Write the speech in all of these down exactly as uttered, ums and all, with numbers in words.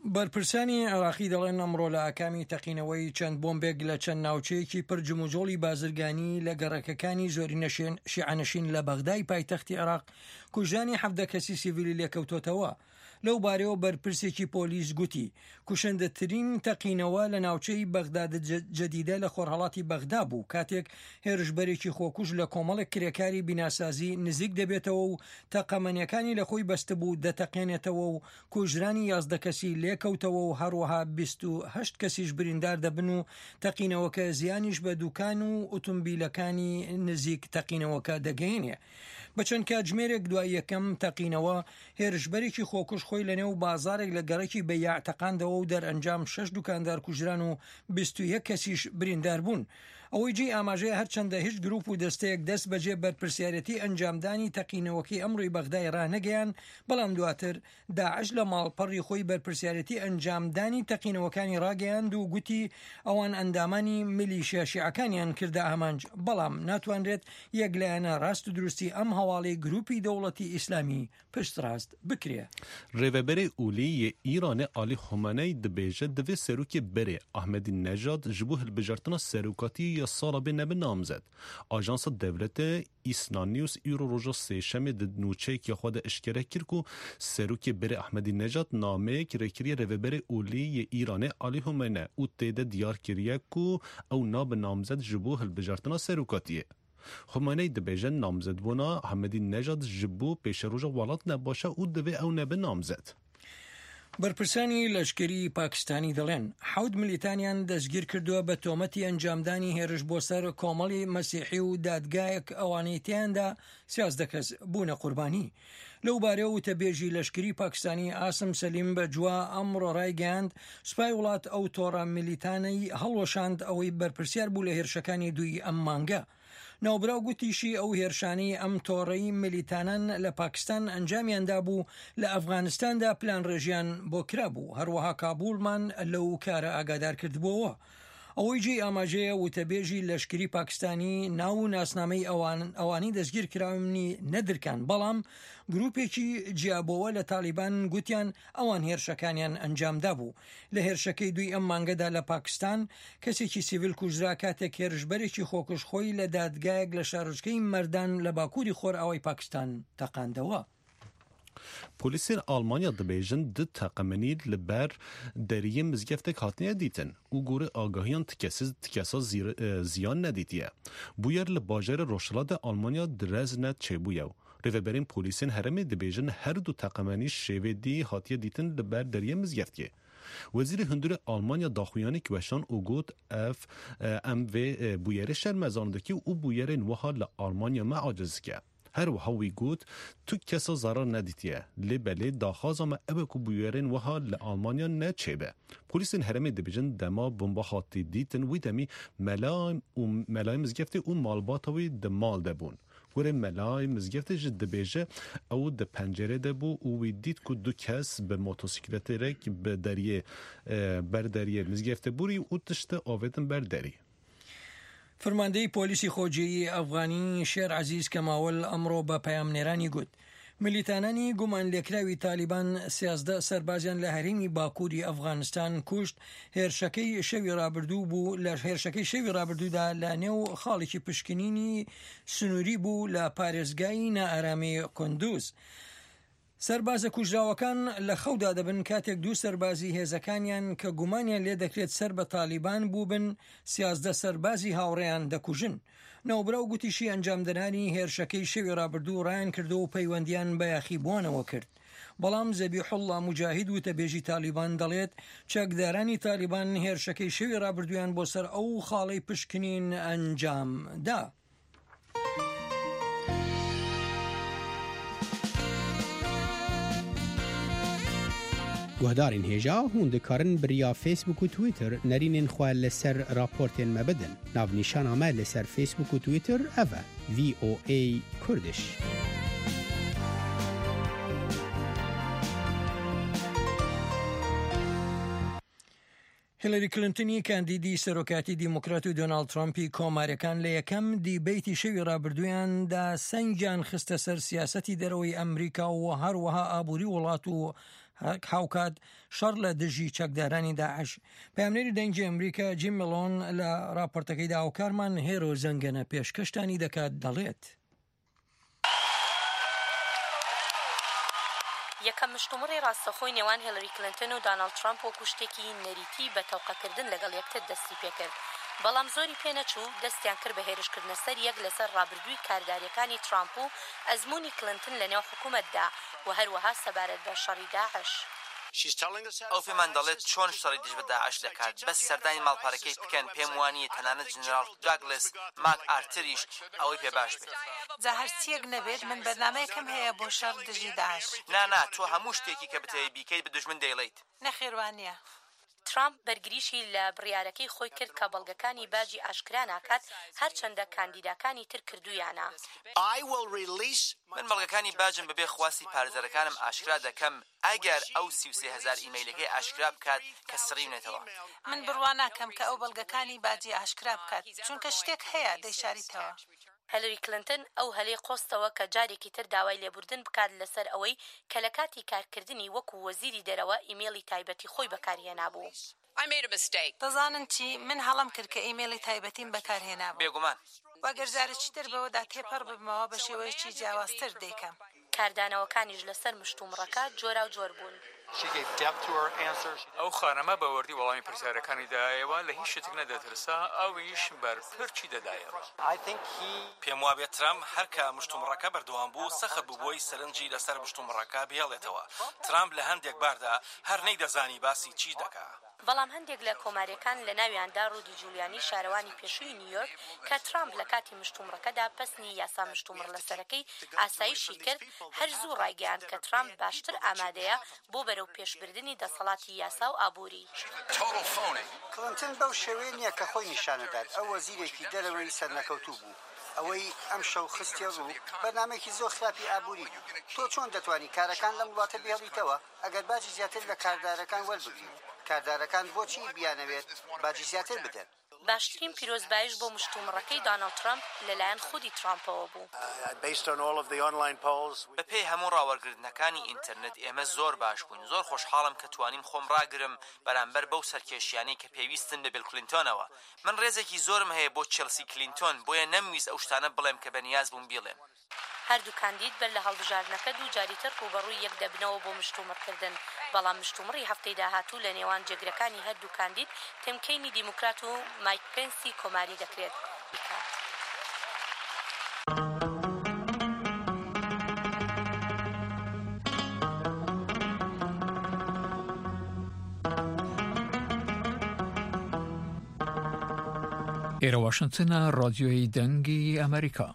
بەرپرسانی عێراقی دەڵێن ئەمڕۆ لە ئاکامی تەقینەوەی چەند بۆمبێک لە چەند ناوچەیەکی پرجموجۆڵی بازرگانی لە گەڕەکەکانی زۆری شیعەنشین لە بەغدای پایتەختی عێراق کوژانی حەڤدە کەسی سیڤیلی لێکەوتۆتەوە. لەو بارەوە بەرپرسێکی پۆلیس گوتی کوشندەترین تەقینەوە لە ناوچەی بەغداد جەدیدە لە خۆرهەڵاتی بەغدا بوو، کاتێک هێرشبەرێکی خۆکوژ لە کۆمەڵێک کرێکاری بیناسازی نزیک دەبێتەوە و تەقەمەنیەکانی لە خۆی بەستە بوو دەتەقێنێتەوە و کوژرانی یازدە کەسی لێکەوتەوە و هەروەها بیست و هەشت کەسیش بریندار دەبن و تەقینەوەکە زیانیش بە دوکان و ئۆتۆمبیلەکانی نزیک تەقینەوەکە دەگەێنێ. بەچەند کاتژمێرێک دوای یەکەم تەقینەوە هێرشبەرێکی خۆکوژ خۆی لە نێو بازارێک لە گەڕێکی بەیاع تەقاندەوە و دەرئەنجام شەش دوکاندار کوژران و بیست و یەک کەسیش بریندار بوون. ئەوەی جێ ئاماژەیە هەرچەندە هیچ گروپ و دەستەیەک دەست بەجێ بەرپرسیارەتی ئەنجامدانی تەقینەوەکی ئەمڕۆی بەغدای ڕانەگەیان، بەڵام دواتر داعش لە ماڵپەڕی خۆی بەرپرسیارەتی ئەنجامدانی تەقینەوەکانی ڕاگەیاند و گوتی ئەوان ئەندامانی میلیشیا شیعەکانیان کردە ئامانج، بەڵام ناتوانرێت یەکلایەنە ڕاست و دروستی ئەم هەواڵی گروپی دەوڵەتی ئیسلامی پشتڕاست بکرێ. ڕێڤەبەرێ ئولیی ئیرانê Alî Homeney dibêje divê serokê berê Ahmedî Nejad ji bo hilbijartina serokatî ya sala bê nebe namzet. Ajansa Devletê İsna News îro roja sêşemê di nûçeyekê xwe de eşkere kir ku serokê berê Ahmedî Nejad nameyek rêkiriye rêveberê Olî yê Îranê Alî Homeney û tê de diyar kiriye ku ew nabe namzet ji bo hilbijartina serokatiyê. Homeney dibêje namzedbûna Ahmedî Nejad ji bo pêşeroja welat nebaşe û divê ew nebe namzet. بەرپرسانی لەشکری پاکستانی دەڵێن حەوت ملیتانیان دەستگیر کردووە بە تۆمەتی ئەنجامدانی هێرش بۆ سەر کۆمەڵی مەسیحی و دادگایەک ئەوانەی تیاندا سیازدە کەس بوونە قوربانی. لەو بارەوە وتەبێژی لەشکری پاکستانی ئاسم سەلیم بەجوا ئەمڕۆ ڕایگەاند سوپای وڵات ئەو تۆڕە ملیتانەی هەڵوەشاند ئەوەی بەرپرسیار بوو لە هێرشەکانی دوی ئەم مانگە. ناوبراو گوتیشی ئەو هێرشانەی ئەم تۆڕەی ملیتانان لە پاکستان ئەنجامیاندا بوو لە ئەفغانستاندا پلان ڕێژیان بۆ کرا بوو، هەروەها کابولمان لەو کارە ئاگادار کردبووەوە. ئەوەی جێ ئاماژەیە وتەبێژی لەشکری پاکستانی ناو و ناسنامەی ئەوان ئەوانی دەستگیر کراونی نەدرکان، بەڵام گروپێکی جیابەوە لە تالیبان گوتیان ئەوان هێرشەکانیان ئەنجامدا بوو. لە هێرشەکەی دوی ئەم مانگەدا لە پاکستان کەسێکی سیڤیل کوژرا کاتێک هێرشبەرێکی خۆکوژ خۆی لە دادگایەک لە شارۆچکەی مەردان لە باکووری خۆرئاوای پاکستان تەقاندەوە. Polisên Almanya dibêjin di teqemenî li ber deriyê mizgeftek hatine dîtin û gorî agahiyan tikesa ziyan nedîtiye. Bûyer li bajarê Rojhilatê Almanya di rez net çêbûye. Rêveberên polîsên herêmê dibêjin her du teqemenî şêvê dî hatiye dîtin li ber deriyê mizgeftê. Wezîrê Hundirê Almanya daxuyanî weşan û got ev em vê bûyerê şermezan dike û bûyerên wiha li Almanya me aciz dike. Her wiha wî got tu kesa zarar nedîtiye. Lê belê daxwaza me ew e ku bûyerên wiha li Almanya ne çêbe. Polîsên herêmê dibêjin dema bomba hatî dîtin wî demî melayê mizgeftê û malbata wî di mal de bûn. Gorê melayê mizgeftê jî dibêje ew di pencerê de bû û wî dît ku du kes bi motosikletêrek bi deriyê ber deriyê mizgeftê bûrî û tiştî avêtin ber derî. فرماندەی پۆلیسی خۆجێیی ئەفغانی شێر عەزیز کەماوەل ئەمڕۆ بە پەیامنێرانی گوت ملیتانانی گومان لێکراوی تالیبان سیازدە سەربازیان لە هەرێمی باکووری ئەفغانستان کوشت. هێرشەکەی شەوی ڕابردوو بوو لە هێرشەکەی شەوی ڕابردوودا لە نێو خاڵێکی پشکنینی سنووری بوو لە پارێزگای نائارامی قندوز. سەربازە کوژراوەکان لە خەودا دەبن کاتێک دوو سەربازی هێزەکانیان کە گومانیان لێ دەکرێت سەر بە تالیبان بوو بن سیازدە سەربازی هاوڕێیان دەکوژن. ناوبراو گوتیشی ئەنجامدەرانی هێرشەکەی شەوی ڕابردوو ڕایان کردو و پەیوەندیان بە یاخیبوونەوە کرد. بەڵام زەبیحوڵڵا موجاهید وتەبێژی تالیبان دەڵێت چەکدارانی تالیبان هێرشەکەی شەوی ڕابردوویان بۆ سەر ئەو خاڵەی پشکنین ئەنجام دا. گوهدارین هێژا هون دikarin biriya Facebook û Twitter nerînên xwe li ser raportên me bidin. Navnîşana me li ser Facebook û Twitter ev e V O A Kurdish. هیلاری کلینتنی کاندیدی سەرۆکاتی دیموکرات و دۆناڵد ترامپی کۆمارەکان لە یەکەم دیبیتی شەوی ڕابردوویاندا سەنگیان خستە سەر سیاسەتی دەرەوەی ئەمریکا و هەروەها ئابووری وڵات و هاوکات شەڕ لە دژی چەکدارانی داعش. پامنێری دەنگی ئەمریکا جیم ملۆن لە راپۆرتەکەیدا هاوکارمان هێرۆ زەنگەنە پێشکەشتانی دەکات دەڵێت یەکەم مشتومڕی ڕاستەخۆی نێوان هیلاری کلنتن و دانالد ترامپ وەکو شتێکی نەریتی بە تەوقەکردن لەگەڵ یەکتر دەستی پێکرد، بەڵام زۆری پێنەچوو دەستیان کرد بە هێرشکردنە سەر یەک لەسەر ڕابردووی کارداریەکانی ترامپ و ئەزموونی کلنتن لە نێو حکوومەتدا و هەروەها سەبارەت بە شەڕی داعش. ئەو پێمان دەڵێت چۆن شەڕی دژ بە داعش دەکات، بەس سەردانی ماڵپارەکەی بکەن پێم وانیە تەنانەت جنرال داگلس ماک ئارتریش ئەوەی پێ باش بێت. جا هەرچیەک نەبێت من بەرنامەیەکم هەیە بۆ شەڕ دژی داعش. نانا تۆ هەموو شتێکی کە بتەوێت بیکەیت بە دژمن دەیڵێیت. نەخێوانیە. ترامپ بەرگریشی لە بڕیارەکەی خۆی کرد کە بەڵگەکانی باجی ئاشکرا ناکات هەرچەندە کاندیداکانی تر کردویانە. من بەڵگەکانی باجم بەبێ خواستی پارێزەرەکانم ئاشکرا دەکەم ئەگەر ئەو سی و سێ هەزار ئیمەیلەکەی ئاشکرا بکات کە سڕیونێتەوە. من بڕوا ناکەم کە ئەو بەڵگەکانی باجی ئاشکرا بکات چونکە شتێک هەیە دەیشاریتەوە. هەلری کلنتن ئەو هەلەی قۆستەوە کە جارێکی تر داوای لێبوردن بکات لەسەر ئەوەی کە لە کاتی کارکردنی وەکو وەزیری دەرەوە ئیمێلی تایبەتی خۆی بەکارهێنابوو. دەزانن چی من هەڵم کرد کە ئیمێلی تایبەتیم بەکارهێنابوو. بێگومان وەگەرجارێکی تر بەوەدا تێپەڕ ببمەوە بە شێوەیەکی جیاوازتر دەیکەم. کاردانەوەکانیش لەسەر مشتومڕەکە جۆرا و جۆر بوون. ئەو خانەمە بەوەردی وەڵامی پرسیارەکانی دایەوە لە هیچ شتێک نەدەترسا ئەویش بەرپرچی دەدایەوە. پێم وابێت ترامپ هەرکە مشتومڕەکە بەردەوام بوو سەخت بووبۆی سەرنجی لەسەر مشتومڕەکە بێڵێتەوە. ترامپ لە هەندێک باردا هەر نەیدەزانی باسی چی دەکا. بەڵام هەندێک لە کۆماریەکان لە ناویاندا ڕوودی جولیانی شارەوانی پێشووی نیویۆرک کە ترامپ لە کاتی مشتومڕەکەدا پەسنی یاسا مشتومڕ لەسەرەکەی ئاسایشی کرد هەر زوو ڕایگەیاند کە ترامپ باشتر ئامادەیە بۆ بەرەو پێشبردننی دەسەڵاتی یاسا و ئابووری. کلنتن بەو شێوەیە نییە کە خۆی نیشانەدات ئەو وەزیرێکی دەرەوەی سەرنەکەوتوو بوو. ئەوەی ئەم شەو خستێ ڕوو بەرنامێکی زۆر خراپی ئابووری بوو. تۆ چۆن دەتوانی کارەکان لەم وڵاتە بهێڵیتەوە ئەگەر باجی زیاتر لە کاردارەکان وەربگریت؟ کاردارەکان بۆچی بیانەوێت باجی زیاتر بدەن؟ باشترین پیرۆزبایش بۆ مشتومڕەکەی دانالد ترامپ لەلایەن خودی ترامپەوە بوو. بەپێی هەموو ڕاوەرگرتنەکانی ئینتەرنێت ئێمە زۆر باش بووین. زۆر خۆشحاڵم کە توانیم خۆم ڕاگرم بەرامبەر بەو سەرکێشیانەی کە پێویستن بە بیل کلینتۆنەوە. من ڕێزێکی زۆرم هەیە بۆ چێلسی کلینتۆن بۆیە نەمویست ئەو شتانە بڵێم کە بەنیاز بووم بیڵێم. هەردوو کاندید بەر لە هەڵبژاردنەکە دوو جاریتر ڕوبەڕووی یەک دەبنەوە بۆ مشتومڕکردن، بەڵام مشتومڕی هەفتەی داهاتوو لە نێوان جێگرەکانی هەردوو کاندید تیمکەینی دیموکرات و مایک پێنسی کۆماری دەکرێت بکات. ئێرە واشنگتنە ڕادیۆی دەنگی ئەمریکا.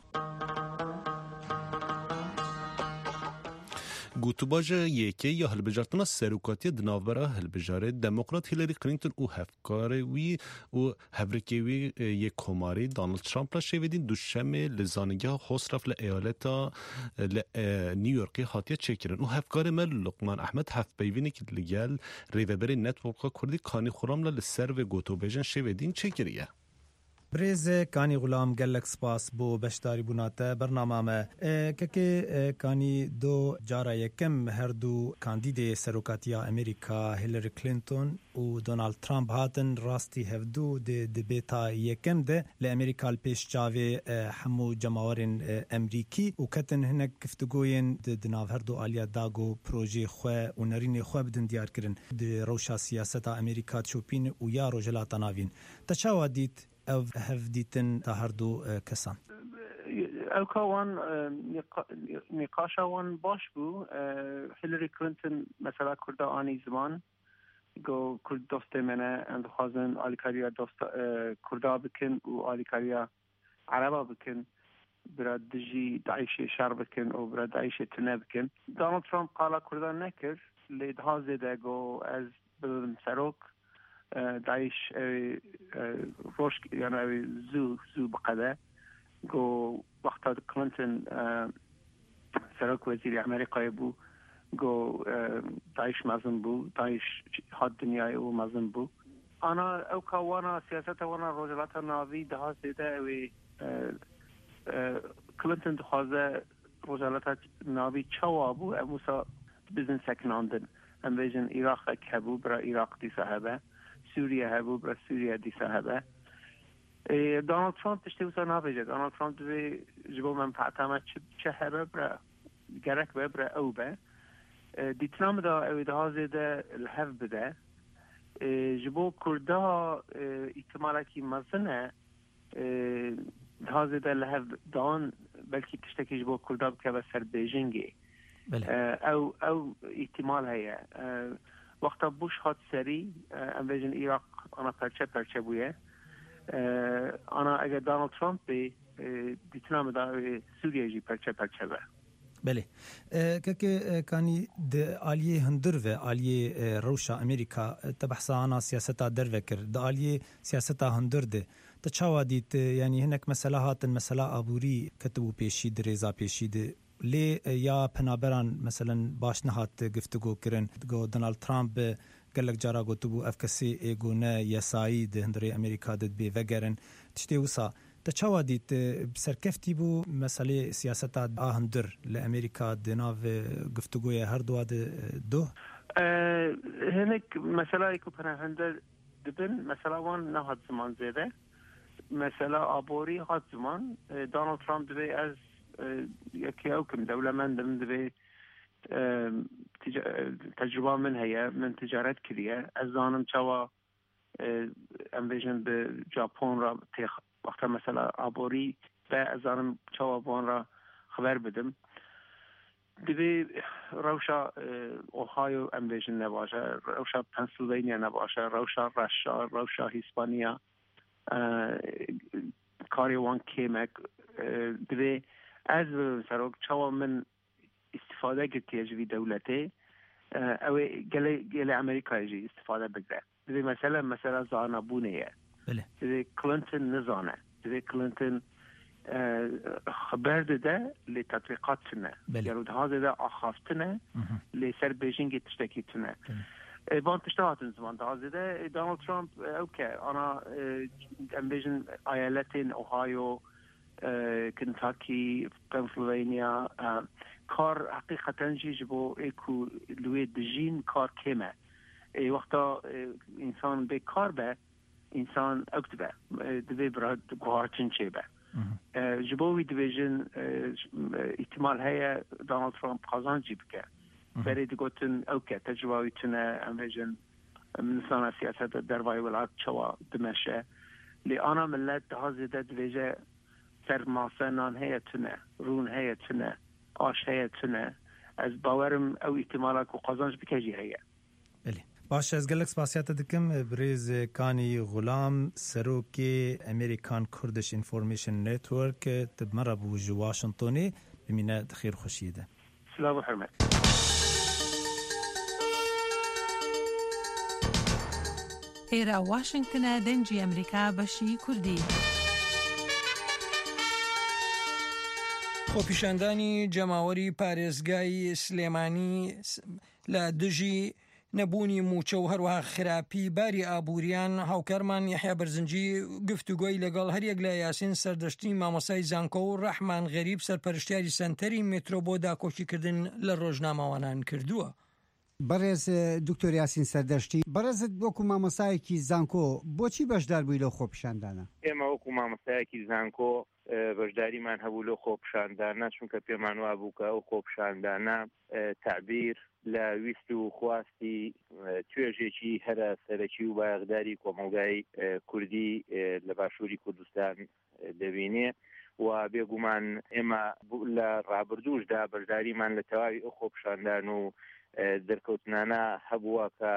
گوتوباژە یەکێ یا هەلبژارتنا سەرۆکاتی دناوبەرە هەلبژارێ دموکرات هیلاری کلینتن و هەفکارێوی و هەڤرکێوی یەک کۆماری دانالد ترامپ لە شێوێدین دوشەمێ لە زانگەها خۆسرەف لە ئەیالەتا لە نیویۆرکی هاتیە چێکردن و هەفکارێ مە لوقمان ئەحمەد هەفپەیوینێکی لەگەل ڕێڤەبەرێ نەتوۆرکا کوردی کانی خوڕام لە لەسەر وێ گوتوبێژن شێوێدین چێکردیە. برێزە کانی غولام گەلک سپاس بۆ بەشداری بووناتە بەرنامامە کەکێ کانی دۆ جارە یەکەم هەردوو کاندیدێ سەرۆکاتیە ئەمریکا هیلاری کلینتۆن و دۆنالد ترامپ هاتن ڕاستی هەفتوو دبێتا یەکەم دە لە ئەمریکا پێشچاوێ هەموو جەماوەرên ئەمریکی و کەتن هەنێک گفتوگۆیên دناو هەردوو ئالیا داگ و پرۆژێ خوێ و نەرینێ خوێ بدن دیارکردن ڕەوشا سیاسەتا ئەمریکا چۆپین و یا ڕۆژهەڵاتە ناوین تا چاوا دیت ئەو هەفدیتن تا هەردوو کەسان ئەو کاوان نیقاشاوان باش بوو. هیلاری کلینتن مەسەلا کوردا ئانی زمان گۆ کورد دۆستێ منە ئەم دەخوازن ئالیکاریە کوردا بکن و ئالیکاریە عەرەبا بکن برا دژی داعیشێ شەڕ بکن و برا داعیشێ تنە بکن. دانالد ترامپ قالا کوردا نەکرد لێ دهازێدا گۆ ئەز ببم سەرۆک داعش روش يعني زو زو بقدة جو وقت كلينتون سرق وزير أمريكا يبو جو داعش مازن بو داعش هاد الدنيا و مازن بو. أنا أو كوانا سياسة وانا رجلات نافي ده سيدا وي كلينتون دخوازه رجلات نافي شوابو موسى بزنس سكناندن ئەمبێژن عێراقێک هەبوو برا عێراق دیسا هەبە سووریا هەبوو برا سووریا دیسا هەبە دۆناڵد ترامپ تشتێ وسا نابێژێت دۆناڵد ترامپ دەبێ ji بۆ منفعەتامە چه هەبە برا گەرەک بە برا ئەو بە دیتنامدا ئەوێ دەهازێدە هەف بدە ji bo Kurda ihtimalekî mezin e dihazê de li hev dan belkî tiştekî ji bo Kurda bikeve ser Bêjingê ew ew ihtimal heye wexta Bush hat serî em bêjin Iraq ana perçe perçe bûye ana eger Donald Trump bê dîtina me da Sûriye jî perçe perçe be بله که کانی د عالیه هندر و عالیه روشا امریکا تبحثا عن سیاستا در وکر د عالیه سیاستا هندر ده تچاوا دیت یعنی هنک مسئله هاتن مسئله ابوری کتبو پیشی درزا پیشی ده لی یا پنابران مثلا باش نهات گفتگو کرن گو دونالد ترامپ گلک جارا گوتبو افکسی ایگونه یسایی ده هندری امریکا ده بی وگرن تشتی وسا تچاوا دیت بسرکفتی بو مسئله سیاستا آهندر لامریکا دناو گفتگوی هر دو دو هنک مسئله ایکو پناهنده دبن مسئله وان نهاد زمان زیده مسئله آبوری هاد زمان دونالد ترامپ دبی از یکی اوکم دوله من دم دبی تجربه من هيا من تجارت كريه از دانم چوا ام ویژن به ژاپن را تخ وقتا مثلا آبوری به از دانم چوا بان را خبر بدم دبی روشا اوهایو ام ویژن نباشه روشا پنسیلوانیا نباشه روشا رشا روشا هیسپانیا کاری وان کیمک دبی از مثلا چوا من استفاده کرد جوی دولته او گله گله امریکا جی استفاده بگیره دوی مثلا مثلا زانه بونه بله دوی کلینتون نزانه دوی کلینتون خبر داده لی تطبیقات تنه یعنی ده هذا ده آخافتنه لی سر بیجینگ تشتکی تنه بان تشتهاتن زمان ده هذا ده دونالد ترامپ اوکی انا ام بیجن ایالتین اوهایو کنتاکی پنسیلوانیا کار حقیقتا جیج بو ایکو لوی دجین کار کمه ای وقتا انسان به کار به انسان اکتبه دوی برای گوهارچن چه به جبوی دویجن احتمال هیا دونالد ترامپ خازان جی بکه برای دگوتن اوکه تجربه تونه امویجن منسان سیاست در وای ولاد چوا دمشه لی آنا ملت ده زیده دویجه سر ماسه نان هیا تونه رون هیا تونه آش هیا تونه از باورم او احتمالات و قازانش بکجی هیا بله باشه از گلک سپاسیات دکم بریز کانی غلام سروکی امریکان کردش انفورمیشن نتورک تب مرة بوجو واشنطنی بمینه خیر خوشیده سلام و حرمت ئێرە واشنگتنە دەنجی ئەمریکا بەشی کوردی خۆپیشاندانی جەماوەری پارێزگای سلێمانی لە دژی نەبوونی موچە و هەروەها خراپی باری ئابووریان هاوکارمان یحیا بەرزنجی گفتوگۆی لەگەڵ هەریەک لە یاسین سەردەشتی مامۆسای زانکۆ و ڕەحمان غەریب سەرپەرشتیاری سەنتەری مێترۆ بۆ داکۆکیکردن لە ڕۆژنامەوانان کردووە. بەڕێز دکتۆر یاسین سەردەشتی بەڕێزت وەکو مامۆسایەکی زانکۆ بۆچی بەشدار بووی لەو خۆپیشاندانە؟ ئێمە وەکو مامۆسایەکی زانکۆ بەشداریمان هەبوو لەو خۆپیشاندانە چونکە پێمان وا بوو کە ئەو خۆپیشاندانە تعبیر لە ویست و خواستی توێژێکی هەرە سەرەکی و بایەغداری کۆمەلگای کوردی لە باشووری کوردستان دەبینێ و بێگومان ئێمە لە ڕابردووشدا بەشداریمان لە تەواوی ئەو خۆپیشاندان و دەرکەوتنانە هەبووە کە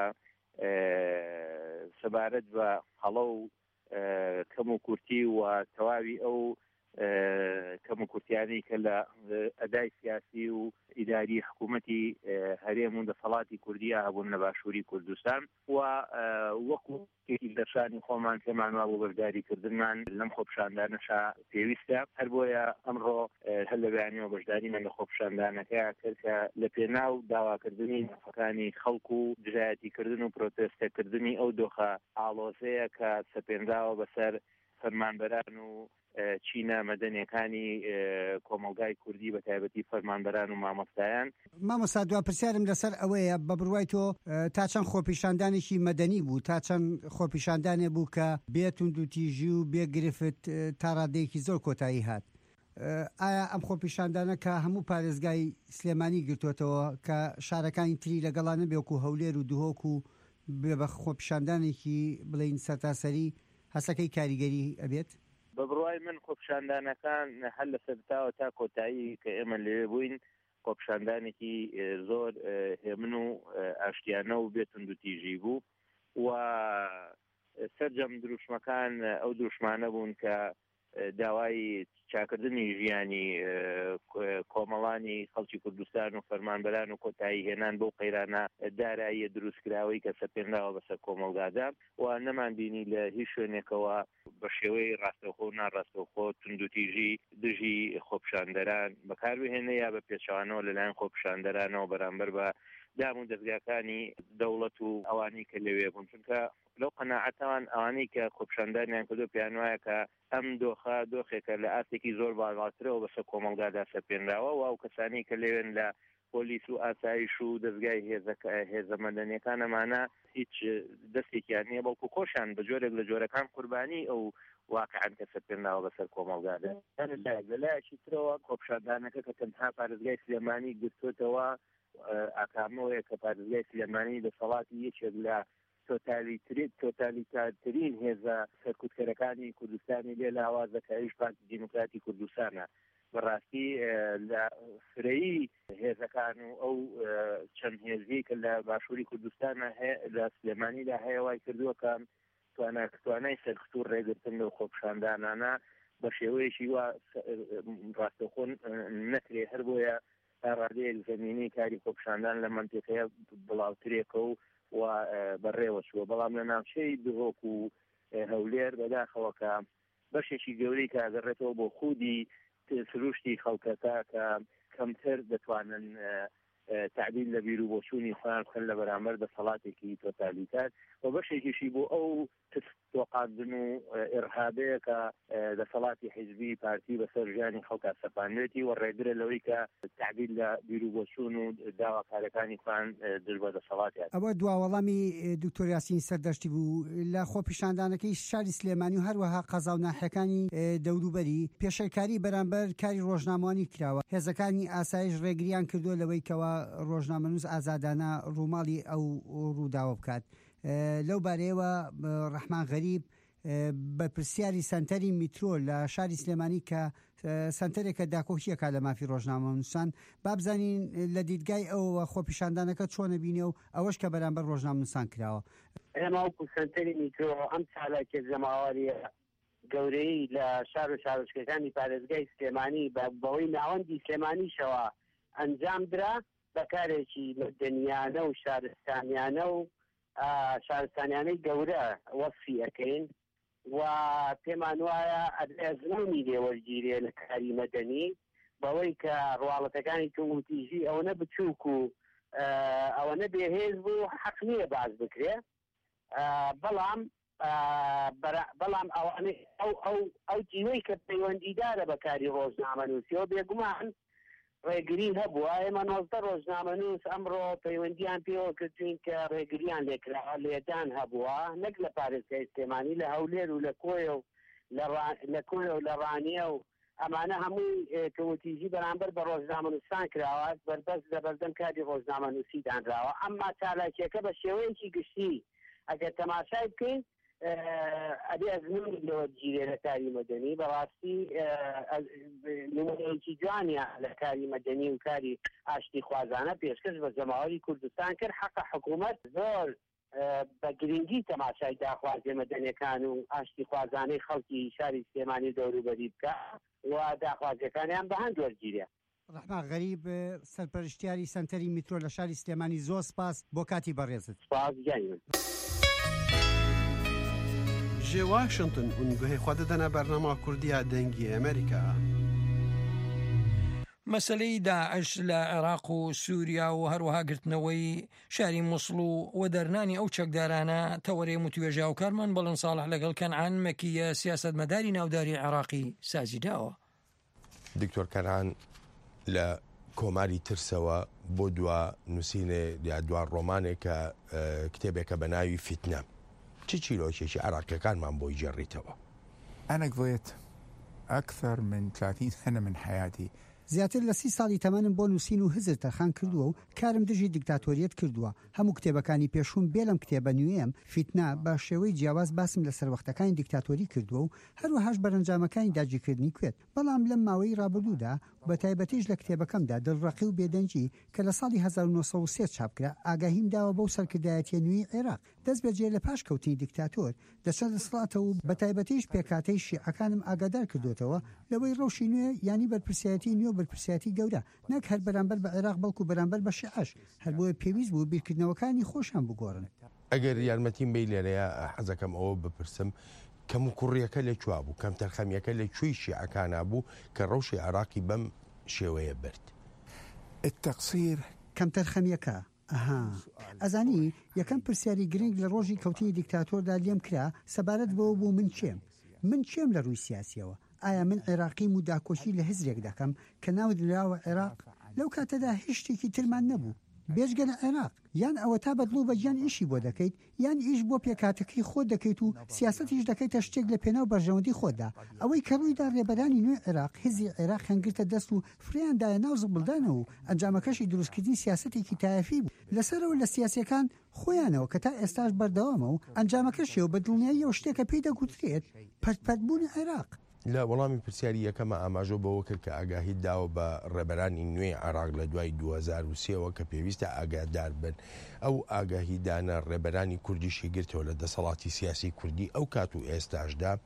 سەبارەت بە هەڵە و کەم و کورتی و تەواوی ئەو کەم و کورتیانەی کە لە ئەدای سیاسی و ئیداری حکوومەتی هەرێم و دەسەڵاتی کوردیا هەبوون لە باشووری کوردستان و وەکو دەرشانی خۆمان پێمانوا بۆ بەشداریکردنمان لەم خۆپیشاندانەشا پێویستە هەر بۆیە ئەمڕۆ هەر لە بەیانیەوە بەشداریمان لە خۆپیشاندانەکە کرد کە لە پێناو داواکردنی نەفەکانی خەڵک و دژایەتیکردن و پرۆتێستەکردنی ئەو دۆخە ئاڵۆزەیە کە سەپێندراوە بەسەر فەرمانبەران و چینە مەدەنیەکانی کۆمەلگای کوردی بە تایبەتی فەرمانبەران و مامۆستایان. مامۆستا دوا پرسیارم لەسەر ئەوەیە بە بڕوای تۆ تا چەند خۆپیشاندانێکی مەدەنی بوو تا چەند خۆپیشاندانێ بوو کە بێتون و تیژی و بێگرفت تا ڕادەیەکی زۆر کۆتایی هات. ئایا ئەم خۆپیشاندانە کە هەموو پارێزگای سلێمانی گرتوتەوە کە شارەکانی تری لەگەڵانە بێوەکو هەولێر و دوهۆک و بێ بە خۆپیشاندانێکی بڵین سەرتاسەری هەسەکەی کاریگەری ئەبێت؟ بە بڕوای من خۆپیشاندانەکان هەر لە سەرتاوە تا کۆتایی کە ئێمە لێ بووین خۆپیشاندانێکی زۆر هێمن و ئاشتیانە و بێتون و تیژی بوو و سەرجەم دروشمەکان ئەو دروشمانە بوون کە داوای چاکردنی ژیانی کۆمەڵانی خەڵکی کوردستان و فەرمانبەران و کۆتایی هێنان بۆ قەیرانە دارایی دروستکراوەی کە سەپێنراوە بەسەر کۆمەڵگادا و نەمانبینی لە هیچ شوێنێکەوە بە شێوەی ڕاستەوخۆ و ناڕاستەوخۆ توندوتیژی دژی خۆپیشاندەران بەکاربهێنە یا بە پێچوانەوە لەلایەن خۆپیشاندەرانەوە بەرامبەر بە دام و دەستگاکانی دەوڵەت و ئەوانی کە لەوێ بوون چونکە لەو قەناعەتەوان ئەوانەی کە خۆپیشاندانیان کردو پێیان وایە کە ئەم دۆخە دۆخێکە لە ئاستێکی زۆر باڵاترەوە بەسەر کۆمەڵگادا سەپێنراوە و ئەو کەسانی کە لەوێن لە پۆلیس و ئاسایش و دەستگای هێزە مەدەنیەکان ئەمانە هیچ دەستێکیان نییە بەڵکو خۆشیان بە جۆرێک لە جۆرەکان قوربانی ئەو واقعان کە سەپێنراوە بەسەر کۆمەڵگادا. لەلایەکی ترەوە خۆپیشاندانەکە کە تەنها پارێزگای سلێمانی گرتوتەوە ئاکامەوەیە کە پارێزگای سلێمانی دەسەڵاتی یەکێک لە تۆتالیتارترین هێزە سەرکوتکەرەکانی کوردستانی لێ لە ئاوازەکەیش پارتی دیموکراتی کوردستانە. بەڕاستی لە فرەیی هێزەکان و ئەو چەند هێزی کە لە باشووری کوردستانە لە سلێمانیدا هەیە وای کردووە کە توانای سەرکوت و ڕێگرتن لەو خۆپیشاندانانە بە شێوەیەکی وا ڕاستەوخۆ نەکرێ هەر بۆیە تا ڕادەیەک زەمینەی کاری خۆپیشاندان لە مەنتیقەیە بڵاوترێکە و و بەڕێوە چووە بەڵام لە ناوچەی دهۆک و هەولێر بەداخەوە کە بەشێکی گەورەی کە ئەگەڕێتەوە بۆ خودی سروشتی خەڵکەکە کە کەمتر دەتوانن تعبیل لە بیر و بۆچوونی خۆیان بکەن لە بەرامبەر دەسەڵاتێکی تۆتالیتار و بەشێکیشی بۆ ئەو تۆقاندن و ئێرهابەیە کە دەسەڵاتی حیزبی پارتی بەسەر ژیانی خەڵکا سەپاندێتی و ڕێگرە لەوەی کە تعبیل لە بیر و بۆچوون و داواکارەکانی خۆیان دژ بە دەسەڵاتیان. ئەوە دواوەڵامی دکتۆر یاسین سەردەشتی بوو لە خۆپیشاندانەکەی شاری سلێمانی و هەروەها قەزا و ناحیەکانی دەوروبەری پێشەکاری بەرامبەر کاری ڕۆژنامەوانی کراوە. هێزەکانی ئاسایش ڕێگریان کردووە لەوەی کەوە ڕۆژنامەنووس ئازادانە ڕووماڵی ئەو ڕووداوە بکات. لەو بارەیەوە ڕەحمان غەریب بە پرسیاری سنتەری میترۆ لە شاری سلێمانی کە سنتەرێکە داکۆکیەکە لە مافی ڕۆژنامەنووسان بابزانین لە دیدگای ئەوە خۆپیشاندانەکە چۆنە بینێ و ئەوەش کە بەرامبەر ڕۆژنامەنووسان کراوە. ئێمە وەکو سنتەری میترۆ ئەم چالاکێ زەماوەریە گەورەی لە شار و شارۆچکەکانی پارێزگای سلێمانی بەوەی ناوەندی سلێمانیشەوە ئەنجام درا بەکارێکی مەدەنیانە و شارستانیانە و شارستانیانەی گەورە وەصفی ئەەکەین و پێمان وایە ئەزمانی لێوەرگیرێ لە کاری مەدەنی بەوەی کە ڕواڵەتەکانی تووتیژی ئەوەنە بچووک و ئەوەنە بێهێز بوو حەق نییە باز بکرێ بەڵام بەڵام ئەو جیوەی کە پەیوەندیدارە بەکاری ڕۆژنامەنووسیەوە بێگومان ڕێگری هەبووە. ئێمە نۆزدە ڕۆژنامەنووس ئەمڕۆ پەیوەندیان پێوە کردوین کە ڕێگریان لێکراوە لێدان هەبووە نەک لە پارێزگای سلێمانی لە هەولێر و لە کۆیە و لە کۆیە و لە ڕانیە و ئەمانە هەمووی کەوتیژی بەرامبەر بە ڕۆژنامەنووسان کراوە بەربەست لە بەردەم کاری ڕۆژنامەنووسی دانراوە. ئەمما چالاکیەکە بە شێوەیەکی گشتی ئەگەر تەماشای بکەین ئەبێ ئەزمانی لەوەرگیرێ لە کاری مەدەنی بەڕاستی نمونەیەکی جوانیان لە کاری مەدەنی و کاری ئاشتی خوازانە پێشکەش بە جەماوەری کوردستان کرد. حەقە حکوومەت زۆر بە گرنگی تەماشای داخوازیە مەدەنیەکان و ئاشتی خوازانەی خەڵکی شاری سلێمانی دەوروبەری بکە و داخوازیەکانیان بە هەند وەرگیرێ. ڕەحمان غەریب سەرپەرشتیاری سەنتەری میترۆ لە شاری سلێمانی زۆر سپاس بۆ کاتی بەڕێزت. سپاس گیانی جێ واشنگتن اونگوهی خوا دەدەنە بەرنامە کوردیا دەنگی ئەمریکا. مەسلەی داعش لە عێراق و سووریا و هەروەها گرتنەوەی شاری مووسڵ و دەرنانی ئەو چەکدارانە تەوەرێ و توێژا و کارمان بەڵێن ساڵح لەگەڵ کەنعان مەکیە سیاسەتمەداری ناوداری عێراقی سازی داوە. دکتۆر کەنعان لە کۆماری ترسەوە بۆ دوا نووسینێ یا دوار ڕۆمانێک کە کتێبێکە بە ناوی فیتنە چی چیرۆکێکی عراقیەکانمان بۆی جێڕیتەوە؟ أنا قضيت أكثر من ثلاثين سنة من حياتي زیاتر لە سی ساڵی تەمەنم بۆ نووسین و هزر تەرخان کردووە و کارم دژی دیکتاتۆریەت کردووە. هەموو کتێبەکانی پێشوم بێلم کتێبە نوێم فیتنا بە شێوەی جیاواز باسم لە سەروەختەکانی دیکتاتۆری کردووە و هەروەهاش بەرەنجامەکانی داگیرکردنی کوێت. بەڵام لەم ماوەی ڕابردوودا بە تایبەتیش لە کتێبەکەمدا دڵڕەقی و بێدەنجی کە لە ساڵی هەزار و نۆ سەد و سێ چاپکرا ئاگاهیم داوە بەو سەرکردایەتیە نوێی عێراق دەست بەجێ لە پاش کەوتنی دیکتاتۆر دەچەند دەسەڵاتەوە و بە تایبەتیش پێکاتەی شیعەکانم ئاگادار کردوتەوە لەوەی ڕەوشی نوێ ینی بەرپرسیەتی نوێ و بەرپرسیەتی گەورە نەک هەر بەرامبەر بە عێراق بەڵکو بەرامبەر بە شیعەش هەر بۆیە پێویست بوو بیرکردنەوەکانی خۆشیان بگۆڕن. ئەگەر یارمەتیم بێ لێرەیە حەزەکەم ئەوە بپرسم کەم و کوڕیەکە لەکووا بوو کەم تەرخەمیەکە لە کوێی شیعەکانە بوو کە ڕەوشی عێراقی بەم شێوەیە برد؟ التقصير کەم تەرخەمیەکە ئەها ئەزانی یەکەم پرسیاری گرنگ لە ڕۆژی کەوتنی دیکتاتۆردا لێم کرا سەبارەت بەوە بوو من چێم من چێم لە ڕووی سیاسیەوە ئایا من عێراقیم و داکۆشی لە هزرێک دەکەم کە ناو دراوە عێراق لەو کاتەدا هیچ شتێکی ترمان نەبوو بێژگە لە عێراق یان ئەوە تا بەدڵ بەجیان ئیشی بۆ دەکەیت یان ئیش بۆ پێکاتەکەی خۆت دەکەیت و سیاسەتیش دەکەیتە شتێک لە پێناو بەرژەوەندی خۆتدا ئەوەی کە ڕوویدا ڕێبەرانی نوێ عێراق هزی عێراق هەنگرتە دەست و فریاندایە ناو زڵبڵدانەوە و ئەنجامەکەشی دروستکردنی سیاسەتێکی تایەفی بوو لەسەرەوە لە سیاسیەکان خۆیانەوە کە تا ئێستاش بەردەوامە و ئەنجامەکەشیەوە بە دڵنیاییەوە شتێکە پێی دەگوترێت پەرپەربوونی عێراق. لە وەڵامی پرسیاری یەکەمە ئاماژۆ بەوە کرد کە ئاگاهی داوە بە ڕێبەرانی نوێی عێراق لە دوای دو هەزار و سێەوە کە پێویستە ئاگادار بن ئەو ئاگاهیدانە ڕێبەرانی کوردیشی گرتەوە لە دەسەڵاتی سیاسی کوردی ئەو کات و ئێستاشدا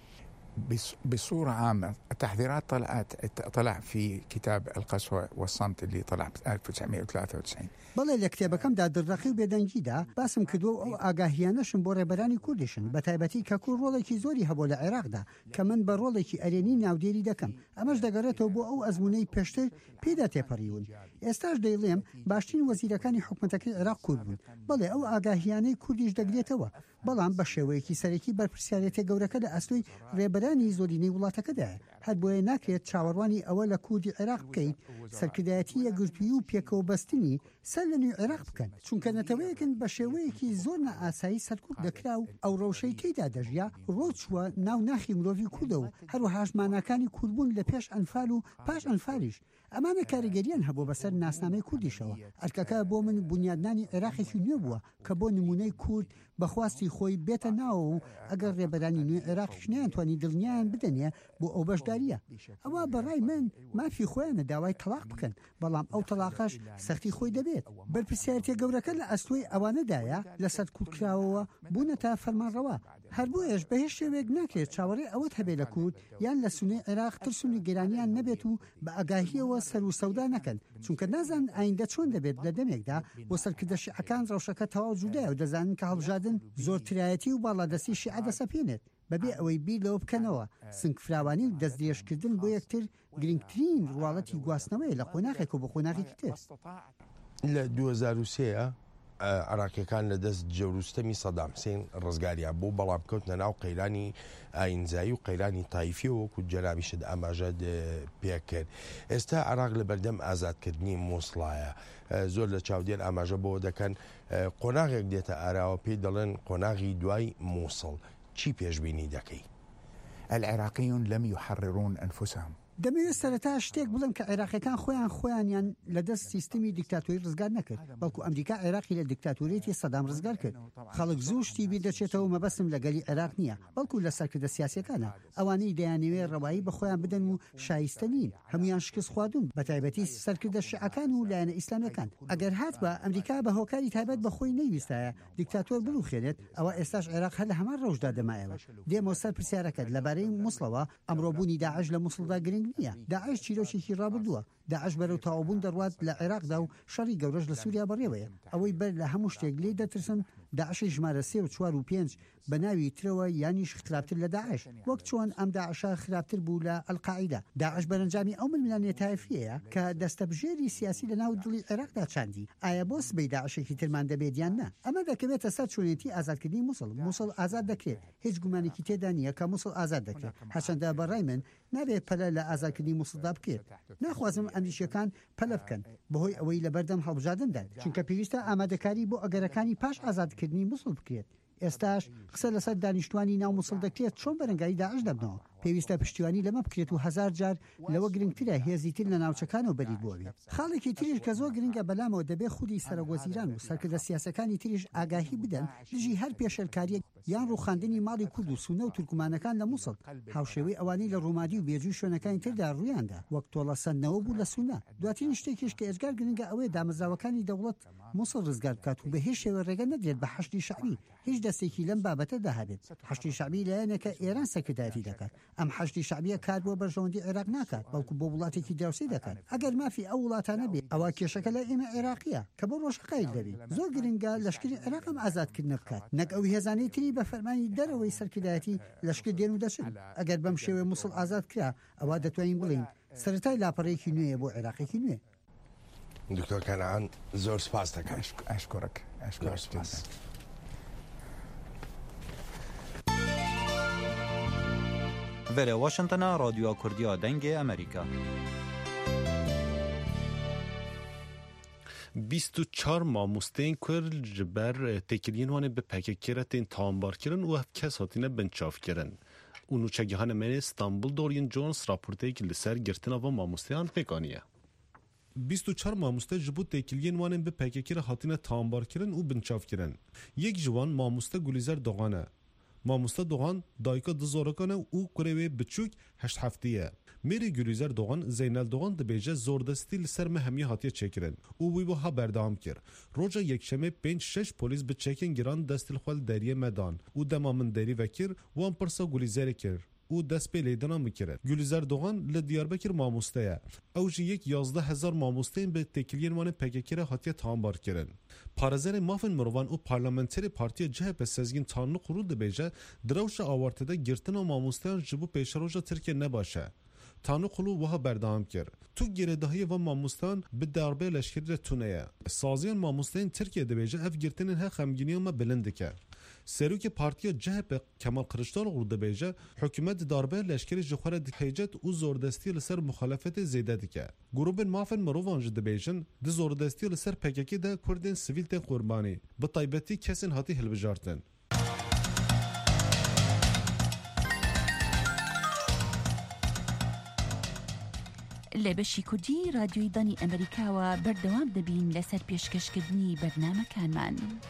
بصورة عامة التحذيرات طلعت طلع في كتاب القسوة والصمت اللي طلع في ألف وتسعمائة وثلاثة وتسعين بەڵێ لە کتێبەکەمدا دڵڕەقی و بێدەنگیدا باسم کردو ئەو ئاگاهیانەشم بۆ ڕێبەرانی کوردیشن بە تایبەتی کە کوور ڕۆڵێکی زۆری هەبوو لە عێراقدا کە من بە ڕۆڵێکی ئەرێنی ناودێری دەکەم ئەمەش دەگەڕێتەوە بۆ ئەو ئەزمونەی پێشتر پێدا تێپەڕیون ئێستاش دەیڵێم باشترین وەزیرەکانی حکومەتەکەی عێراق کورد بوون بەڵێ ئەو ئاگاهیانەی کوردیش دەگرێتەوە بەڵام بە شێوەیەکی سەرەکی بەرپرسیارەتە گەورەکە لە ئەستۆی ڕێبەرانی زۆرینەی وڵاتەکەدا هەر بۆیە ناکرێت چاوەڕوانی ئەوە لە کوردی عێراق بکەیت سەرکردایەتی یەکگرتووی و پێکەوە بەستنی سەر لە نوێ عێراق بکەن چونکە نەتەوەیەکن بە شێوەیەکی زۆر نەئاسایی سەرکوت دەکرا و ئەو ڕەوشەی تێیدا دەژیا ڕۆچووە ناو ناخی مرۆڤی کوردە و هەروەهاش ماناکانی کوردبوون لە پێش ئەنفال و پاش ئەنفالیش ئەمانە کاریگەریان هەبوو بەسەر ناسنامەی کوردیشەوە ئەرکەکە بۆ من بنیادنانی عێراقێکی نوێ بووە کە بۆ نمونەی کورد بەخواستی خۆی بێتە ناوە و ئەگەر ڕێبەرانی نوێ عێراقیش نیانتوانی دڵنیایان بدەنێ بۆ ئەو بەشداریە ئەوە بەڕای من مافی خۆیانە داوای تەلاق بکەن بەڵام ئەو تەلاقەش سەختی خۆی دەبێت بەرپرسیارەتە گەورەکە لە ئەستۆی ئەوانەدایە لەسەر کوردکراوەوە بوونە تا فەرمانڕەوا هەر بۆیەش بە هیچ شێوێک ناکرێت چاوەڕێ ئەوەت هەبێ لە کورد یان لە سونەی عێراق ترسونی گەرانیان نەبێت و بە ئاگاهیەوە سەر و سەودا نەکەن چونکە نازان ئایندە چۆن دەبێت لە دەمێکدا بۆ سەرکردە شیعەکان ڕەوشەکە تەواو جودایە و دەزانن کە هەڵبژاردن زۆر ترایەتی و باڵادەستی شیعە دەسەپێنێت بەبێ ئەوەی بیر لەوە بکەنەوە سنگفراوانی و دەستدرێژکردن بۆ یەکتر گرنگترین ڕواڵەتی گواستنەوەی لە قۆناغێک و بە قۆناغێکی تر لە دو هەزار و سێ عراقیەکان لە دەست جەوروستەمی سەدام حوسێن ڕزگاریان بوو بەڵام کەوتنە ناو قەیرانی ئاینزایی و قەیرانی تایفی وەکو جەنابیشت ئاماژە پێکرد ئێستا عراق لە بەردەم ئازادکردنی مووسڵایە زۆر لە چاودێر ئاماژە بۆ دەکەن قۆناغێک دێتە ئاراوە پێی دەڵێن قۆناغی دوای مووسڵ چی پێشبینی دەکەی؟ العراقيون لم يحررون أنفسهم دەمەوێت سەرەتا شتێک بڵم کە عێراقیەکان خۆیان خۆیانیان لە دەست سیستمی دیکتاتۆری ڕزگار نەکرد بەڵکو ئەمریکا عێراقی لە دیکتاتۆریەتی سەدام ڕزگار کرد خەڵک زوو شتی بیر دەچێتەوە مەبەستم لەگەلی عێراق نییە بەڵکو لە سەرکردە سیاسیەکانە ئەوانەی دەیانەوێ ڕەوایی بە خۆیان بدەن و شایستە نین هەمویان شکست خواردون بە تایبەتی سەرکردە شیعەکان و لایەنە ئیسلامیەکان ئەگەر هات بە ئەمریکا بە هۆکاری تایبەت بە خۆی نەیویستایە دیکتاتۆر بڕوخێنێت ئەوە ئێستاش عێراق هەر لە هەمان ڕۆژدا دەمایەوە دێمەوە سەر پرسیارەکەت لەبارەی مووسڵەوە ئەمڕۆبوونی داعش لە مووسڵدا گرنگ نییە داعش چیرۆکێکی ڕابردووە داعش بەرەو تاوابوون دەڕوات لە عێراقدا و شەڕی گەورەش لە سووریا بەڕێوەیە ئەوەی بەر لە هەموو شتێک لێ دەترسن داعشی ژمارە سێ و چوار و پێنج بە ناوی ترەوە یانیش خراپتر لە داعش وەک چۆن ئەم داعشە خراپتر بوو لە ئەلقاعیدا. داعش بەرەنجامی ئەو ململانێ تایفیەیە کە دەستەبژێری سیاسی لە ناو دڵی عێراقدا چاندی. ئایا بۆ سبەی داعشێکی ترمان دەبێت یان نە؟ ئەمە دەکەوێتە سەر چۆنێتی ئازادکردنی مووسڵ. مووسڵ ئازاد دەکرێت، هیچ گومانێکی تێدا نییە کە مووسڵ ئازاد دەکرێت. هەرچەندە بەڕای من نابێت پەلە لە ئازادکردنی مووسڵدا بکرێت. ناخوازم ئەندیشەکان پەلە بکەن بەهۆی ئەوەی لە بەردەم هەڵبژاردندا، چونکە پێویستە ئامادەکاری بۆ ئەگەرەکانی پاش ئازادکردنی مووسڵ بکرێت. ئێستاش قسە لەسەر دانیشتوانی ناو مووسڵ دەکرێت چۆن بەرەنگایی داعش دەبنەوە. پێویستە پشتیوانی لەمە بکرێت و هەزار جار لەوە گرنگترە هێزیتر لە ناوچەکانەوە بەری بۆوێت. خاڵێکی تریش کە زۆر گرنگە بەلامەوە دەبێت خودی سەرۆگوەزیران و سەرکردە سیاسەکانی تریش ئاگاهی بدەن دژی هەر پێشەرکاریە یان ڕوخاندنی ماڵی کورد و سونە و تورکمانەکان لە مووسڵ. هاوشێوەی ئەوانەی لە ڕوومادی و بێجووی شوێنەکانی تردا ڕوویاندا وەک تۆڵە سەندنەوە بوو لە سونە. دواترین شتێکیش کە ئێجگار گرنگە ئەوەیە دامەزراوەکانی دەوڵەت مووسڵ ڕزگار بکات و بە هیچ شێوە ڕێگە نەدرێت بە حەشتی شەعبی هیچ دەستێکی لەم بابەتەدا هەبێت. حەشتی شەعبی لایەنێکە ئێران سەرکردایەتی دەکات. ئەم حەشتی شەعبیە کار بۆ بەرژەوەندی عێراق ناکات بەڵکو بۆ وڵاتێکی دراوسی دەکات. ئەگەر مافی ئەو وڵاتانە بێت ئەوە کێشەکە لە ئێمە عێراقیە کە بۆ ڕۆژقایل دەبێت. زۆر گرنگە لەشکری عێراقم ئازادکردنە بکات نەک ئەو هێزانەی تری بە فەرمانی دەرەوەی سەرکردایەتی لەشکر دێن و دەچن. ئەگەر بەم شێوەیە مووسڵ ئازاد کرا ئەوە دەتوانین بڵین سەرەتای لاپەڕەیەکی نوێیە بۆ عێراقێکی نوێ. دکتۆر کەنعان زۆر سپاس دەکەم. ئەشکۆرک ئەشکۆر سپاس. Vere Washington'a Radyoya Kurdiya Dengê Amerîka. بیست و چهار مامۆستeyên Kurd ji ber têkiliyên wan bi P K K re tên tambarkirin û ev kes hatine binçavkirin. û nûçegihana Menê Stenbul Dorian Jones raporteyekî li ser girtina van mamosteyan pêkaniye. بیست و چهار مامۆسته ji bo têkiliyên wan bi P K K re hatine tambarkirin û binçavkirin. Yek ji wan mamôste Gulîzer Doğan e. Mamôste Doğan dayika du zorakan e û kurê wê biçûk heşt heftî ye. Mêrê Gulîzer Doğan Zeynel Doğan dibêje zordestî li ser me hemiyê hatiye çêkirin û wî wiha berdewam kir. Roja yekşemê pênc şeş polîs bi çekên giran destilxwe li deriyê me dan û dema min derî vekir wan pirsa Gulîzerê kir û dest pê lêdana mikirin. Gulîzer Doğan li Diyarbekir mamôste ye. Ew ji yek yazda hezar mamosteyên bi têkiliyên wan ê P K K re hatiye tambar kirin. Parêzerê mafên mirovan û parlamenterê Partiya C H P Sezgin Tanrıkulu dibêje di rewşa awarte de girtina mamosteyan ji bo pêşeroja Tirkiye nebaş e. Tanrıkulu wiha berdewam kir. Tu girêdahiyê van mamosteyan bi darbê leşkerî re tune ye. Saziyan mamosteyên Tirkiye dibêje ev girtinên her xemgîniya me bilind dike. Serokê Partiya C H P Kemal Kılıçdaroğlu dibêje hikûmet darbê leşkerî ji xwe re dihêcet û zordestiyê li ser muxalefetê zêde dike. Grûpên mafên mirovan jî dibêjin di zordestiyê li ser P K K de Kurdên sivîl tên qurbanî bi taybetî kesên hatî hilbijartin. لە بەشی کوردی رادیۆی دانی ئەمریکاوە بەردەوام دەبین لەسەر پێشکەشکردنی بەرنامەکانمان.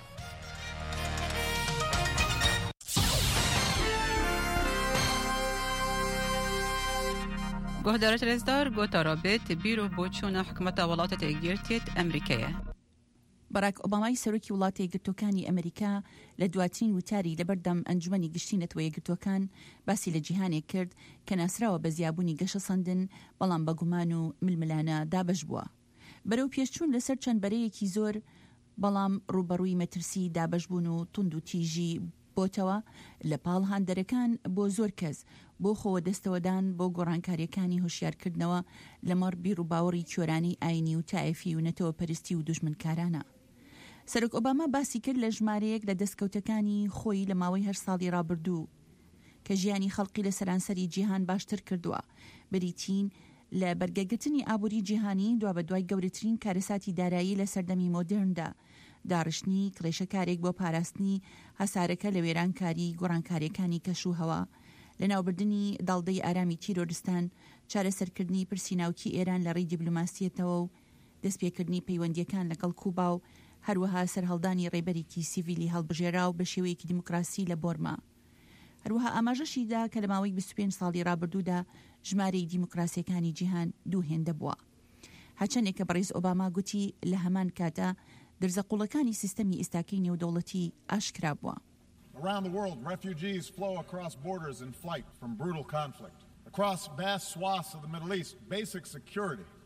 گهدارت رزدار گوتا رابط بیرو بۆچوونە حکومەتە وڵاتە تێگیرتێت ئەمریکایە. باراک ئۆبامای سەرۆکی وڵاتی یەکگرتووەکانی ئەمریکا لە دواترین وتاری لەبەردەم ئەنجومەنی گشتی نەتەوە یەکگرتووەکان باسی لە جیهانێک کرد کە ناسراوە بە زیابوونی گەشە سەندن بەڵام بە گومان و ململانە دابەش بووە. بەرەو پێشچوون لەسەر چەند بەرەیەکی زۆر بەڵام ڕوبەڕووی مەترسی دابەشبوون و تند و تیژی بۆتەوە لە پاڵ هاندەرەکان بۆ زۆر کەس بۆ خۆوە دەستەوەدان بۆ گۆڕانکاریەکانی هۆشیارکردنەوە لەمەڕ بیر و باوەڕی کۆرانی ئاینی و تایفی و نەتەوە پەرستی و دوژمنکارانە. سەرۆک ئۆباما باسی کرد لە ژمارەیەک لە دەستکەوتەکانی خۆی لە ماوەی هەر ساڵی ڕابردوو کە ژیانی خەڵقی لە سەرانسەری جیهان باشتر کردووە، بریتین لە بەرگەگرتنی ئابووری جیهانی دوا بە دوای گەورەترین کارەساتی دارایی لە سەردەمی مۆدرندا، داڕشتنی کڵێشەکارێک بۆ پاراستنی هەسارەکە لە وێرانکاری گۆڕانکاریەکانی کەشوهەوا، لە ناوبردننی داڵدەی ئارامی تیرۆریستان، چارەسەرکردنی پرسی ناوکی ئێران لە ڕێی دیبلۆماسیەتەوە و دەستپێکردنی پەیوەندیەکان لەگەڵ کوبا و هەروەها سەرهەڵدانی ڕێبەرێکی سیڤیلی هەڵبژێرا و بە شێوەیەکی دیموکراسی لە بۆرما. هەروەها ئاماژەشیدا کە لە ماوەی بیست و پێنج ساڵی ڕابردوودا ژمارەی دیموکراسیەکانی جیهان دوو هێندە بووە. هەچەندێک کە بەڕێز ئۆباما گوتی لە هەمان کاتە دەرزەقوڵەکانی سیستەمی ئێستاکەی نێودەوڵەتی ئاشکرا بووە. Around the world, refugees flow across borders in flight from brutal conflict. Across vast swaths of the Middle East, basic security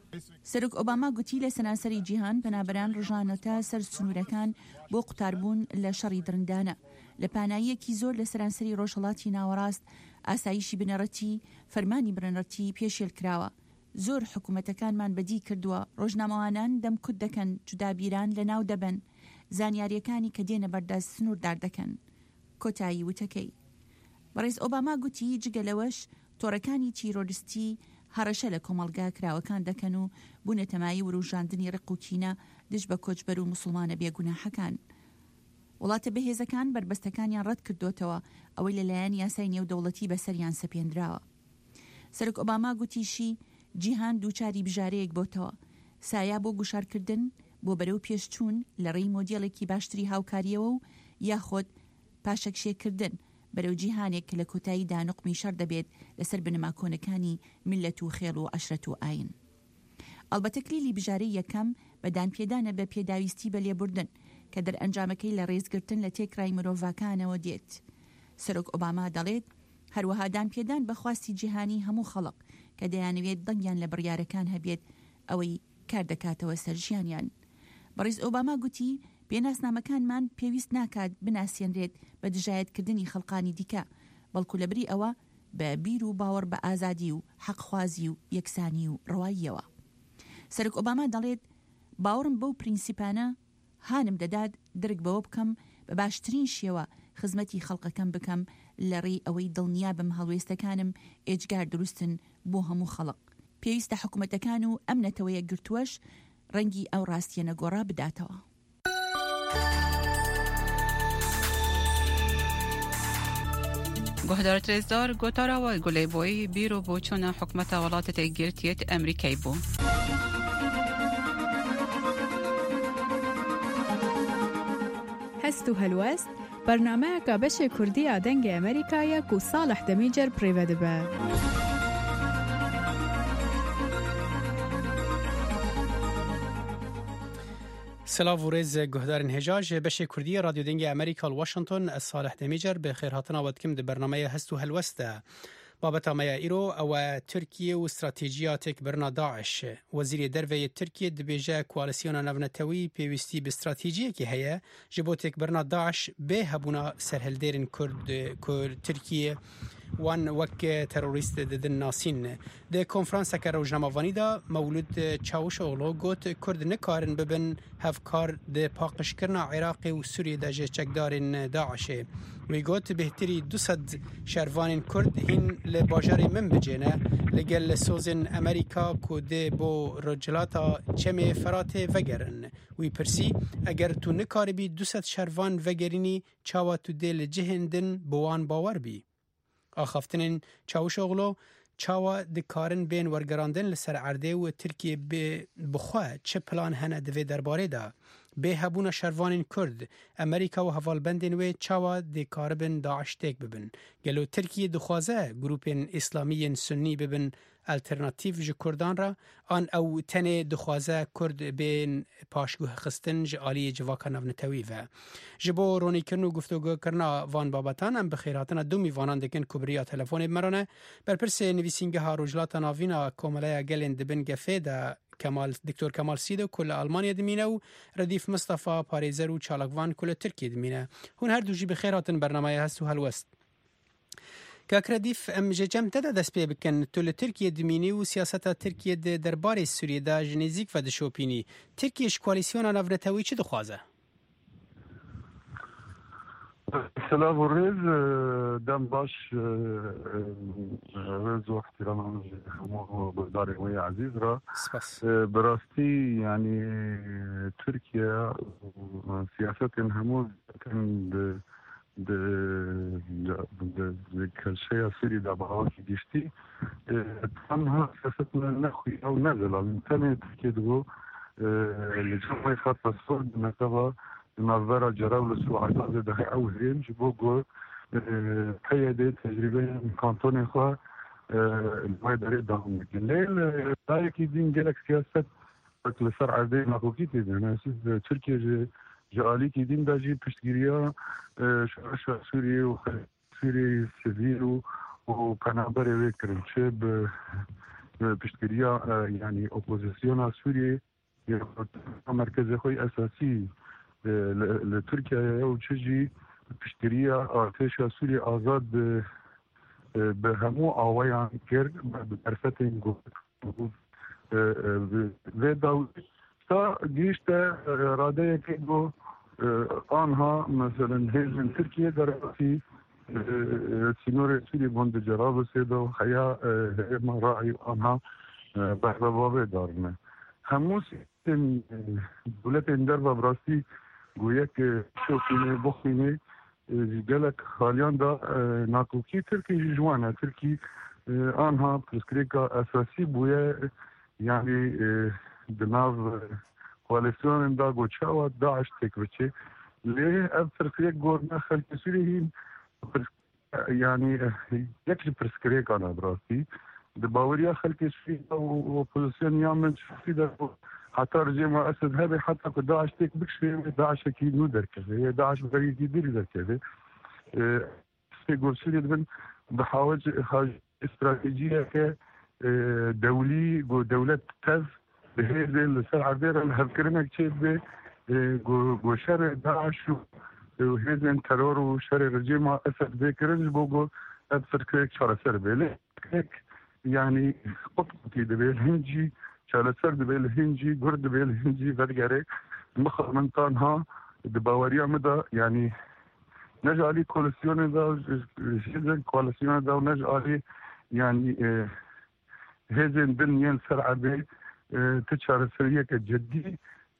سەرۆک ئۆباما گوتی لە سەرانسەری جیهان پەنابەران ڕژانەتە سەر سنوورەکان بۆ قوتاربوون لە شەڕی درندانە لە پاناییەکی زۆر لە سەرانسەری ڕۆژهەڵاتی ناوەڕاست ئاسایشی بنەڕەتی فەرمانی بنەڕەتی پێشێل کراوە زۆر حکوومەتەکانمان بەدی کردووە ڕۆژنامەوانان دەمکوت دەکەن جودابیران لە ناو دەبن زانیاریەکانی کە دێنە بەردەست سنووردار دەکەن کۆتایی وتەکەی بەڕێز ئۆباما گوتی جگە لەوەش تۆڕەکانی تیرۆریستی هەڕەشە لە کۆمەڵگا کراوەکان دەکەن و بوونە تەمایی وروژاندنی ڕق و کینە دژ بە کۆچبەر و موسڵمانە بێگوناحەکان وڵاتە بەهێزەکان بربەستەکانیان ڕەت کردوتەوە ئەوەی لەلایەن یاسای نێودەوڵەتی بەسەریان سەپێنراوە سەرۆک ئۆباما گوتیشی جیهان دووچاری بژارەیەک بۆتەوە سایە بۆ گوشارکردن بۆ بەرەو پێشچوون لە ڕێی مۆدیڵێکی باشتری هاوکاریەوە و یاخۆت پاشەکشێکردن بەرەو جیهانێک کە لە کۆتاییدا نقمی شەڕ دەبێت لەسەر بنەما کۆنەکانی میلەت و خێڵ و عەشرەت و ئاین ئەڵبەتە کلیلی بژارەی یەکەم بەدان پێدانە بە پێداویستی بە لێبوردن کە دەرئەنجامەکەی لە ڕێزگرتن لە تێکرای مرۆڤاکانەوە دێت سەرۆک ئۆباما دەڵێت هەروەها دان پێدان بەخواستی جیهانی هەموو خەڵق کە دەیانەوێت دەنگیان لە بڕیارەکان هەبێت ئەوەی کار دەکاتەوە سەر ژیانیان بەڕێز ئۆباما گوتی پێناسنامەکانمان پێویست ناکات بناسیێنرێت بە دژایەتکردنی خەڵقانی دیکە بەڵکو لەبری ئەوە بە بیر و باوەڕ بە ئازادی و حەقخوازی و یەکسانی و ڕەواییەوە سەرۆک ئۆباما دەڵێت باوەڕم بەو پرینسیپانە هانم دەدات درک بەوە بکەم بە باشترین شێوە خزمەتی خەڵقەکەم بکەم لە ڕێی ئەوەی دڵنیا بم هەڵوێستەکانم ئێجگار دروستن بۆ هەموو خەڵق پێویستە حکوومەتەکان و ئەم نەتەوەیە گرتووەش ڕەنگی ئەو ڕاستیە نەگۆڕا بداتەوە گۆهدار ترێزدار گۆتاراوە گولەیبۆی بیرۆ بۆ چۆنە حکومەتە وڵاتە تێگرتیێت ئەمریکای بوو هەست و هەلوەست بەرنامەیەکە بەشێ کوردیە دەنگی ئەمریکایە و ساڵح دەمیجەر پڕێوە دەبە. سلااو و ڕێز گوهدارن هێژاژ بەشێ کوردی رادیۆ دەنگی ئەمریکا واشنگتن ئە ساڵح دەمیجەر بە خێرهاتناوەتکم دە بەرنامەیە هەست و هەلوەستە. بابەتامەیە ئیرۆ ئەوە تورکیە و استراتیژیاتێک برنا داعش وەزیری دەرڤەیە تورکیە دەبێژە کوالسیۆنە نەڤنەتەوەی پێویستی بە استراتیژیەکی هەیە ji بۆ تێک برنا داعش بێ هەبوونا سەرهەلدێرن کورد تورکیە وان وەک تەرۆریست ددن ناسین دە کۆنفرانسەکە ڕۆژنامەوانیدا مەولود چاوشۆغلۆ گوت کورد نکارن ببن هەفکار دە پاقشکردنا عێراقی و سووریەدا ژێ چەکدارên داعشێ وی گوت بهتری دوسەد شەروانên کورد هین لە باژارê min bicêne لەگەل لە سۆزên ئەمریکا ku dê بۆ rojilata çemê feratê vegerin wî pirsî eger tu nikaribî دوسەد şervan vegerînî çawa tu dê li cihên din bi wan bawer bî axaftinên çavuşoğlu çawa dikarin bên wergerandin li ser erdê û Tirkiye bixwe çi plan hene divê derbarê de bê hebûna şervanên Kurd Amerîka û hevalbendên wê çawa dêkaribin Daeş têk bibin gelo Tirkiye dixwaze grûpên İslamiyên Sunnî bibin alternatîv ji Kurdan re an ew tenê dixwaze Kurd bên paşguh xistin ji aliyê civaka navnetewî ve ji bo ronîkirin û guftogokirina van babetan em bi xêratina du mîvanan dikin ku biriya telefonê merane berpirsê nivîsîngeha Rojilata Navîna Komeleya gelên dibin gefê de Kemal Diktor Kemal Sîdo ku li Almanya dimîne û Redîf Mustafa Parêzer û Çalakvan ku li Tirkiye dimîne hûn her du jî bi xêr hatin bernameya hest û helwest Kakredîf em ji cem te de dest pê bikin tu li Tirkiye dimînî û siyaseta Tirkiye di derbarê Sûriyê de ji nêzik ve dişopînî Tirkiye ji koalîsyona navnetewî çi dixwaze? سلام و ڕێز دەم باش ڕێز و احترام بەدارێ وی عزیز را بەڕاستی ینی تورکیا سیاستên hemû کەلشەیە سووری دا بەهاوکی گشتی تەنها سیاست نەخوی ئەو نەزەڵام تەنێ تورکیە دبۆ لە جەمعی خەتە سۆر بنەکەوە نظرة جراولة سوعداء ده أو هين جبوجو قيادة تجربة كانتون إخوة ما يدري دهم الليل ذلك يدين جالك سياسة بكل سرعة عدي ماكوكيتي أنا أساس تركيا جالي كيدين داجي بشتجريا شو سوريا وسوريا سيفيل وقنابرة وكرم شاب پشتگیریا یعنی اپوزیسیون سوریه مرکز خوی اساسی لترکیه و چجی پشتگیریا ارتش سوریه آزاد به همو آوایان کرد به عرفت این گفت و داود تا گیشت راده که گو آنها مثلا هیزن ترکیه در اسی سینور سوری بند جراب سید و خیا ما راعی آنها بحبابه دارنه همو سیستم دولت اندر و براستی گویا که شوکینه بخینه گلک خالیان دا ناکوکی ترکی جوانه ترکی آنها پرسکریکا اساسی بویا یعنی دناو کواليسيون دا گوچاوا داعش تکوچه ليه پرسکریک گورنا خلق سوری يعني يكفي برسكريك انا براسي دباوريا خلقي في وبوزيشن يعمل في ده حتى رجيم اسد هذا حتى داعش تك بكشي داعش اكيد مو دركه داعش غير يدير دركه في قرصي بن بحاول حاجه استراتيجيه ك دولي جو دوله تز بهذه السرعه دير هذكرنا كتب جو شر داعش وهذا ترور وشر رجيم اسد بكرنج بوجو ابسركيك شر سربله يعني قطبتي دبل هنجي شالسر دبل هنجي قرد دبل هنجي بدقري مخ من طانها دباوريا مدى يعني نجعلي كولسيون دا جدا كولسيون دا ونجعلي يعني هذا الدنيا سرعة بي تشار سرية كجدي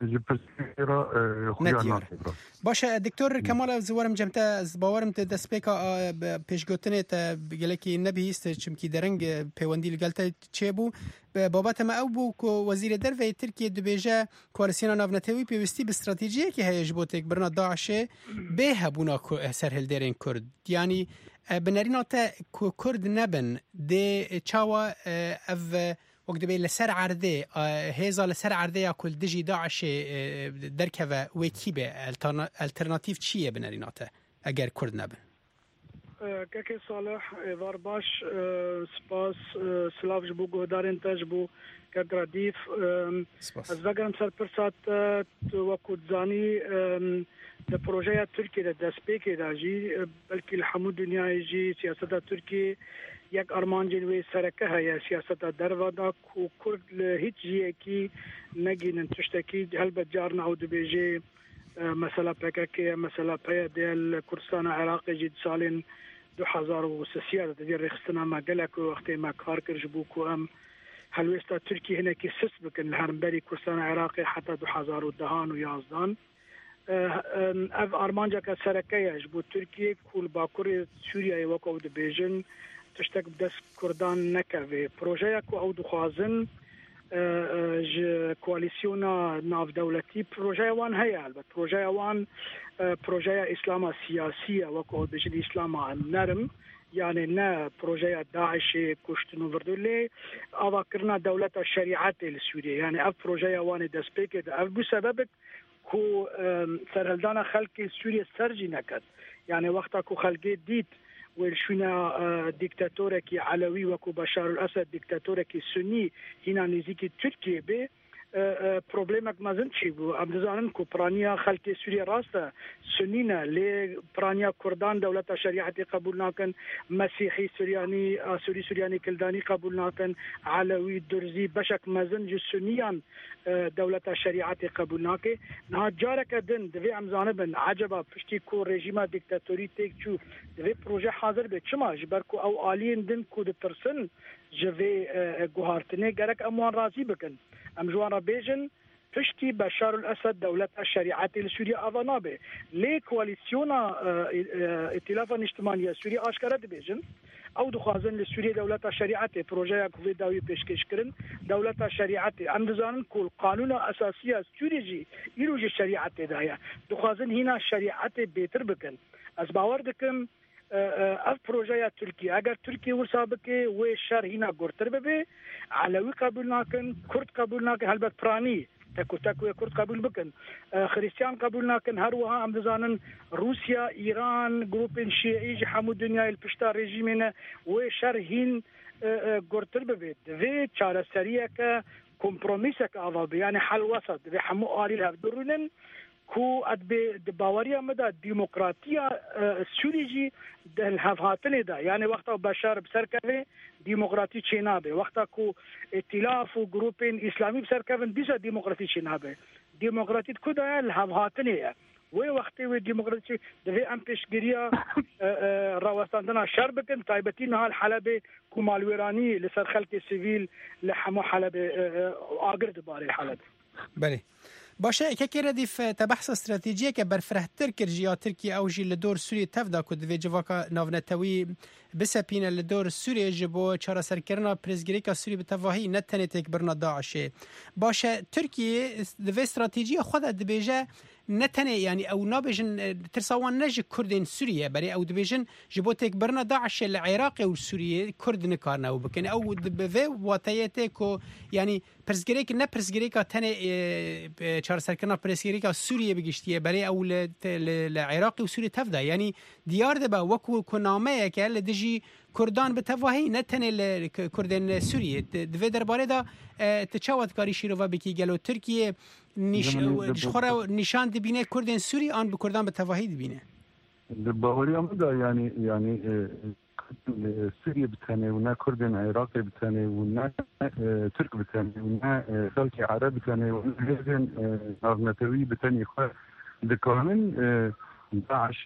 باشه دکتور کمال زوارم جمتا باورم ته دسپیکا پیشگوتنه ته گلکی نبیست چمکی درنگ پیوندی لگلتا چه بو بابت ما او بو کو وزیر دروی ترکیه دبیجه کوالسیون ناونتوی پیوستی به استراتژی که هیج بوتک برنا داعش به هبونا سرهل درین کرد یعنی بنرینا ته کرد نبن ده چاوا اف وقت بين لسر عرضه هذا لسر عرضه كل دجي داعش دركبه وكيبه الترناتيف چیه بنریناته اگر کرد نبن كاكي صالح ايضار باش سپاس سلاف جبو گهدارين تجبو كدرديف از وگرم سر پرسات وكود زاني ده پروژه ترکیه ده دسپیکی دا جی بلکه الحمود دنیای جی سیاست ترکیه یک ارمان جلوی سرکه هیا سیاست دروادا کو کرد هیچ جیه کی نگین تشتکی هل بجارنا او دبیجه مثلا پککه مثلا پیا دل کردستان عراقی جد سالین دو هزار و سیاد دیر رخصتنا ما گلک وقتی ما کار کرج بو کو ام هلوستا ترکی هنا کی سس بکن الهرمبری کردستان عراقی حتی دو هزار و دهان و یازدان اف ارمان جا که سرکه جبو ترکیه کول باکور سوریه وکو دبیجن تشتك بدس كردان نكوي بروجيا كو او دخوازن ج كواليسيونا ناف دولتي بروجيا وان هي البت بروجيا وان بروجيا اسلام سياسيه وكو بجد اسلام نرم يعني نا بروجيا داعش كشتنو فردولي اذكرنا دوله الشريعه السوريه يعني اف بروجيا وان دسبيك اف بسبب كو سرهلدانا خلق سوريا سرجي نكد يعني وقتا كو خلقي ديت والشنا ديكتاتوركي علوي وكو بشار الأسد ديكتاتوركي سني هنا نزيكي تركيا به بروبلمك ما زنشي بو ابدزانن كو برانيا خلق سوريا راستا سنينا لي برانيا كردان دولة شريعة قبول ناكن مسيحي سورياني سوري سورياني كلداني قبول ناكن علوي درزي بشك مازن سنيان دولة شريعة قبول ناكي نها جارك دن دفي امزانبن عجبا پشتي كو ريجيما ديكتاتوري تيك چو دفي بروجه حاضر به چما جبركو او آلين دن كو دترسن جوي گوهارتنه گرك اموان راضي بكن ام جوان بيجن پشتی بشار الاسد دولة الشريعة السورية افانابه لي كواليسيونا ائتلاف اجتماعي سوريا اشكره بيجن او دخوازن لسوريا دولة الشريعة بروجه كوفي داوي پیشکش کرن دولة الشريعة اندزان كل قانون اساسيه سوريا جي يروج الشريعة دايا دخوازن هنا الشريعة بيتر بكن از باور دکم اف پروژه ترکیه اگر ترکیه ورسابقه و شهر هنا گرتر ببه علوی قبول ناکن کرد قبول ناکن البته پرانی تکو تکو کورد قبول بکن خریستیان قبول ناکن هروها ام دزانن روسیا ایران گروپ شیعی حمود دنیا الپشتا رژیمنا و شرهین گورتر ببید و چاره سریه که كومبروميسك أضاب يعني حل وسط بحمو آلي لها درونن كو أدب باوريا مدى ديمقراطية السوريجي الهفهاتني دا يعني وقتا بشار بسركبه ديمقراطي چينابه وقتا كو ائتلاف و جروبين إسلامي بسركبن بيسا ديمقراطي چينابه ديمقراطي كدا الهفهاتني و وقتی و دموکراسی دوی ام پیشگیری راوستاندنا شر بکن تایبتی نهال حلب کومالویرانی لسر خلق سیویل لحمو حلب آگرد باری حلب. بله. باشه که که ردیف تبحث استراتیجیه که برفره ترکر جیا ترکیه او جی لدور سوریه تفدا کد وی جواکا ناونتوی بسپینه لدور سوریه جبو چارا سرکرنا پرزگیری که سوریه بتواهی نتنه تک برنا داعشه. باشه ترکیه دوی استراتیجی خود دبیجه نتنه يعني او نابجن ترسوان نج كردين سوريا بري او دبيجن جبوتك برنا داعش العراق او سوريا كرد نكارنا او بكن او دبي واتيتكو يعني برسغريك نه برسغريك تنه چار سركنا برسغريك سوريا بگشتيه بري او العراق وسوريا تفدا يعني ديار دبا وكو كنامه كال دجي كردان بتواهي نتنه كردين سوريا دبي درباره دا تچاوت کاری شیرو بکی گلو ترکیه نش خورا نشان دبینه کردن سوری آن به کردان به تواهی دبینه باوری هم دا یعنی یعنی سوریه بتانه و نه کردن عراق بتانه و نه ترک بتانه و نه خلق عرب بتانه و نه هزن نظمتوی بتانه خواه دکانن داعش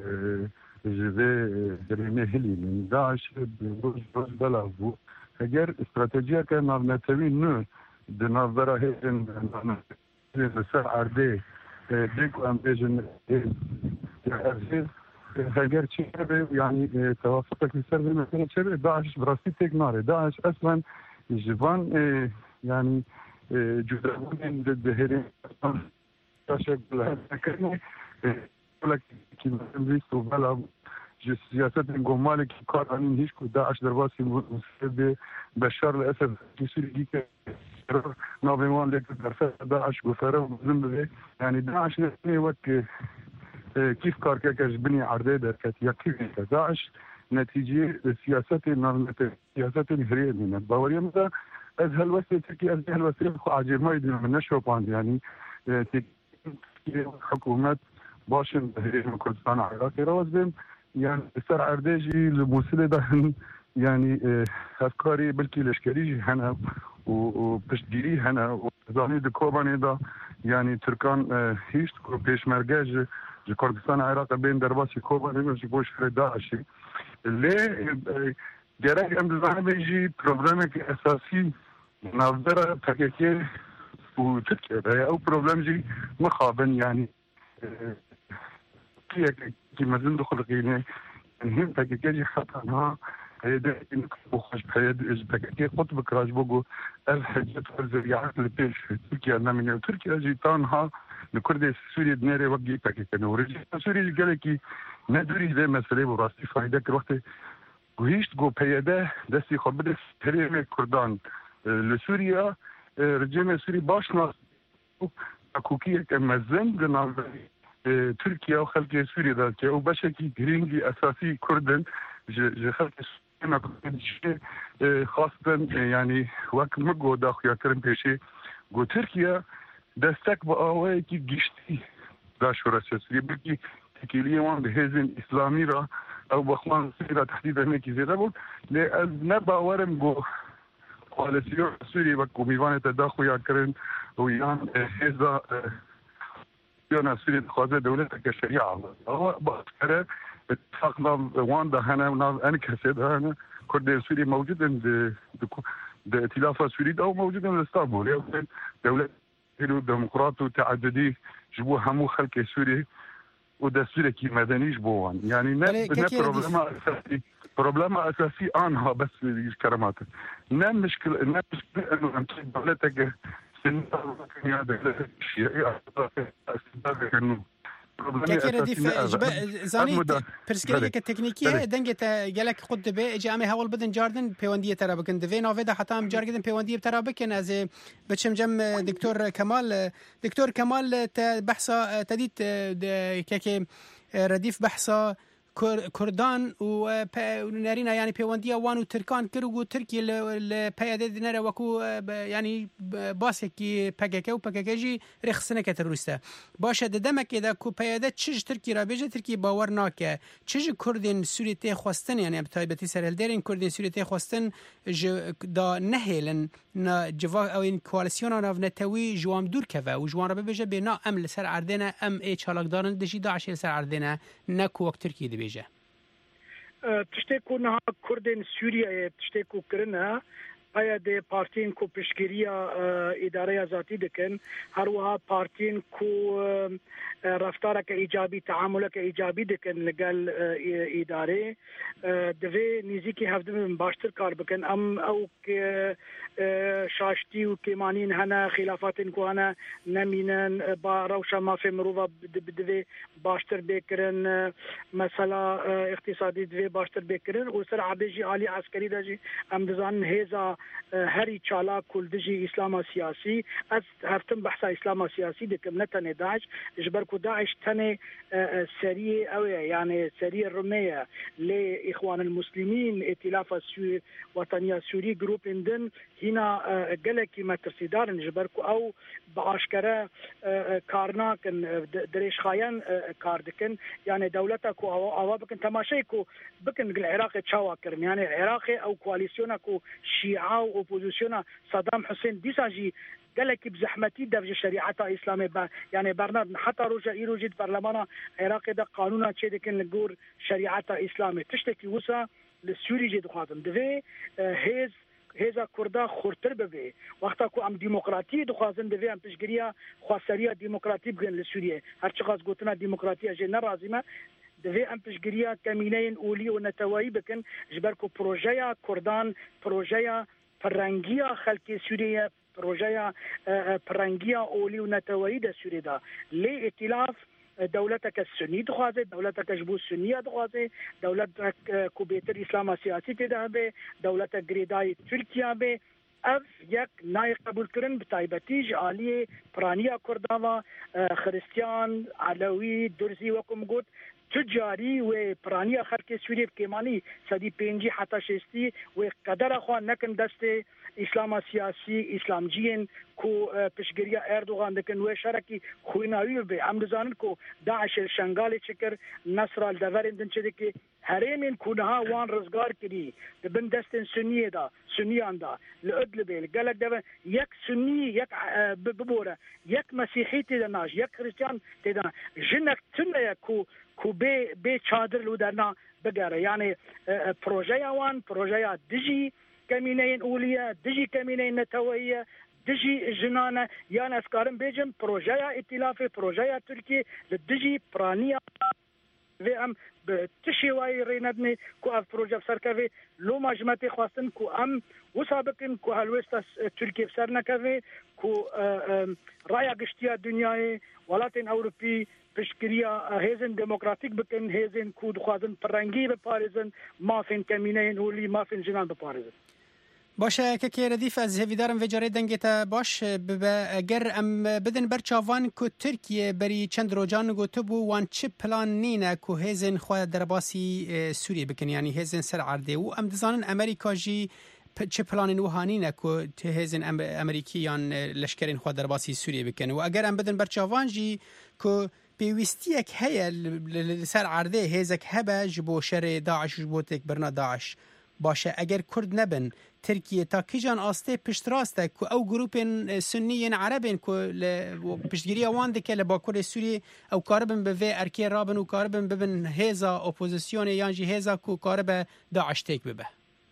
جزه درمه هلی من داعش روز روز بلا بو اگر استراتژیا که نظمتوی نه د نظره هزن سر عرده دیگو ام بیجن ارزیز اگر چی به یعنی توافق که سر به مثلا چه داعش براستی تک ناره داعش اصلا جوان یعنی جدا بودن د هرم تاشک بله کنه ولی که میست و بلا سیاست گمالی که کار آنین هیچ کو داعش در واسی مسئله بشار الاسد کسری که نابمان لك درفع داعش قفره ومزن بذي يعني داعش نتني وقت كيف كاركا كجبني عرضي دركت يكيف داعش نتيجة سياسات النظمة سياسات الهرية من باوريا مثلا از هالوسيلة تركيا از هالوسيلة خو عجيب ما يدين من نشوف عند يعني حكومات باشن بهرية من كردستان عراقي روز بهم يعني سر عرديجي الموسيلة ده يعني أفكاري بلكي لشكريجي هنا وبشتگیری هنه و زانی د کوبانی دا یعنی ترکان هیچ کو پیشمرگه ج کردستان عراق بین درباسی کوبانی و جبوش داعشی لی گرای ام دزانه بیجی پروبلم که اساسی نظر تکیه و ترکیه او پروبلم جی مخابن یعنی کی مزن دخل قینه هم تکیه جی حتی ها هيدا بخش بحياد إجباكي قطب كراج بوجو الحاجات والزريعات اللي بيش في تركيا نامينة تركيا جيتانها لكرد سوريا دنيري وقي باكي كانوا ورجع سوريا قالكي ندوري ذا مسألة وراسي فايدة الوقت وهيش جو بحيادة دستي خبرت هريم كردان لسوريا رجعنا سوريا باشنا أكوكية كمزن جنا تركيا وخلق سوريا ذاك وبشكي جرينجي أساسي كردن ج خلق ما كنت شيء خاصة يعني وقت ما جو داخل يا كرم بيشي جو تركيا دستك بقوي كي جشتي داش ورسالة بيجي تكيلية وان بهزن إسلامي را أو بخوان سيرة تحديدا هناك زيادة بول لأن باورم جو كواليسيون سوري بكو ميوان تداخل يا كرم ويان هذا يانا سوري خاصة دولتك كشريعة هو بأكره اتفاقنا واندا هنا ونال انكسد هنا كرد سوري موجود عند ائتلاف سوري او موجود عند اسطنبول دولة ديمقراط وتعددي جبوا همو خلق سوري ودستور كي مدني جبوان يعني نه بروبلم اساسي بروبلم اساسي انها بس كرامات نه مشكله نه مشكله انه انت دولتك سنة يا دولة الشيعية استدعى انه كثير رديف زاني برسكريك التكنيكية دنجت جالك قد به جامع هول بدن جاردن بيواندية ترى بكن دفين أوفيدا حتى هم جار جدن بيواندية ترى بكن از بتشم جم دكتور كمال دكتور كمال بحثا تديت كيك رديف بحثا كردان ونارينا يعني بيواندية وان وتركان كرو تركي البيادة دينارا وكو يعني باسكي باكاكا وباكاكاجي رخصنا كتروستا باشا دمك إذا كو بيادة تشج تركي رابيجة تركي باورناك تشج كردين سوريتي خواستن يعني بتايبتي سرهل دارين كردين سوريتي خواستن دا نهيلن نا جوا او ان كواليسيون ناف نتوي جوام دور كفا وجوان ربي بيجا بنا ام لسر عردنا ام اي چالاك دارن دشي داعش لسر عردنا نكو وقت تركي دي بيجا تشتكو نها كردين سوريا تشتكو كرنا آیا د پارتین کو پشگیریا اداره ذاتی دکن هر وها پارتین کو رفتار که ایجابی تعامل که ایجابی دکن لگل اداره دوی نیزی که هفته باشتر کار بکن ام او که شاشتی و کمانین هنه خلافات کو هنه نمینن با روشا ما فی مروفا دوی باشتر بکرن مثلا اقتصادی دوی باشتر بکرن و سر عبیجی عالی عسکری داجی ام دزان هیزا هری چالا کلدجی اسلام سیاسی از هفتم بحث اسلام سیاسی دکم نتنه داعش جبر کو داعش تنه سریع او يعني سريع الرمية لإخوان المسلمين ائتلاف السوري وطنية سوري جروب اندن هنا قلق ما ترسيدار نجبركو أو بعشكرة كارناكن دريش خايان كاردكن يعني دولتك أو بكن تماشيكو بكن العراق تشاواكرن يعني العراق أو كواليسيونكو شيعة وأوبوزيسيونا صدام حسين ديساجي قالك بزحمتي دفج شريعة إسلامي با يعني برنامج حتى رجع يروجد برلمان عراق ده قانونا شيء كن نقول شريعة إسلامي تشتكي وسا للسوري جد خاطم دفي هيز هذا كردا خورتر ببي وقتا كو ام ديمقراطيه دخوازن دفي ام تشجريا خاصريه ديمقراطيه بين لسوريا هرچ خاص قلتنا ديمقراطيه جي نرازمه دفي ام تشجريا كمينين اولي ونتواي بكن جبركو بروجيا كردان بروجيا فرنگيا خلق سوريا بروجيا فرنگيا اولي ونتواي د سوريا لي ائتلاف دولتك السني دخوازه دولتك جبو السنية دخوازه دولتك كوبيتر إسلام سياسي تده به دولتك غريداي تركيا به اف یک نای قبول کرن بتایبتی عالی پرانیا کرداوا خریستیان علوی درزی وکم گوت تجاری و پرانیا خلق سوریه کمانی صدی پنجی حتی شستی و قدر خواه نکن دست اسلام سیاسی اسلام جین کو پشگیریا اردوغان دکن و شرکی خویناوی به امرزانن کو داعش شنگال چکر نصر الدورین دن چه که هرمین کونها وان رزگار کری دبن دستن سنیه دا سنیان دا لعدل بیل گلک دبن یک سنی یک ببوره یک مسیحی تیدناش یک خریستیان تیدن جنک تنه کو کو به به چادر لودرنا بگره یعنی پروژه وان پروژه دجی كمينين أولية دجي كمينين نتوية دجي جنانة يعني أسكارم بيجم بروجيا ائتلافي بروجيا تركي للدجي برانية في أم بتشيواي ريندني كو أف بروجيا بسركافي لو مجمتي خواستن كو أم وسابقين كو هالوستا تركي بسرنا كافي كو رايا قشتيا دنياي ولاتين أوروبي پشکریا هیزن دموکراتیک بکن هیزن کود خوازن پرنگی بپارزن مافین کمینین اولی مافین جنان بپارزن باشه که که ردیف از هیویدارم و جاره دنگتا باش اگر ام بدن برچاوان کو ترکیه بری چند روجان گوته بو وان چه پلان نینه کو هیزن خواه درباسی سوریه بکن یعنی هیزن سر عرده و ام دزانن امریکا جی چه پلان وهانینه کو هیزن امریکیان لشکرین خواه درباسی سوریه بکن و اگر ام بدن برچاوان جی کو بيوستيك هيا لسر عرضه هيزك هبا جبو شر داعش جبو تك برنا داعش باشه اگر كرد نبن تركيا تا كيجان آسته پشت راسته كو او گروپين سنيين عربين كو پشتگيريا وان دكه لباكور سوري او كاربن بوه اركي رابن و كاربن ببن هيزا اوپوزيسيون يانجي هيزا كو كارب داعش تك ببه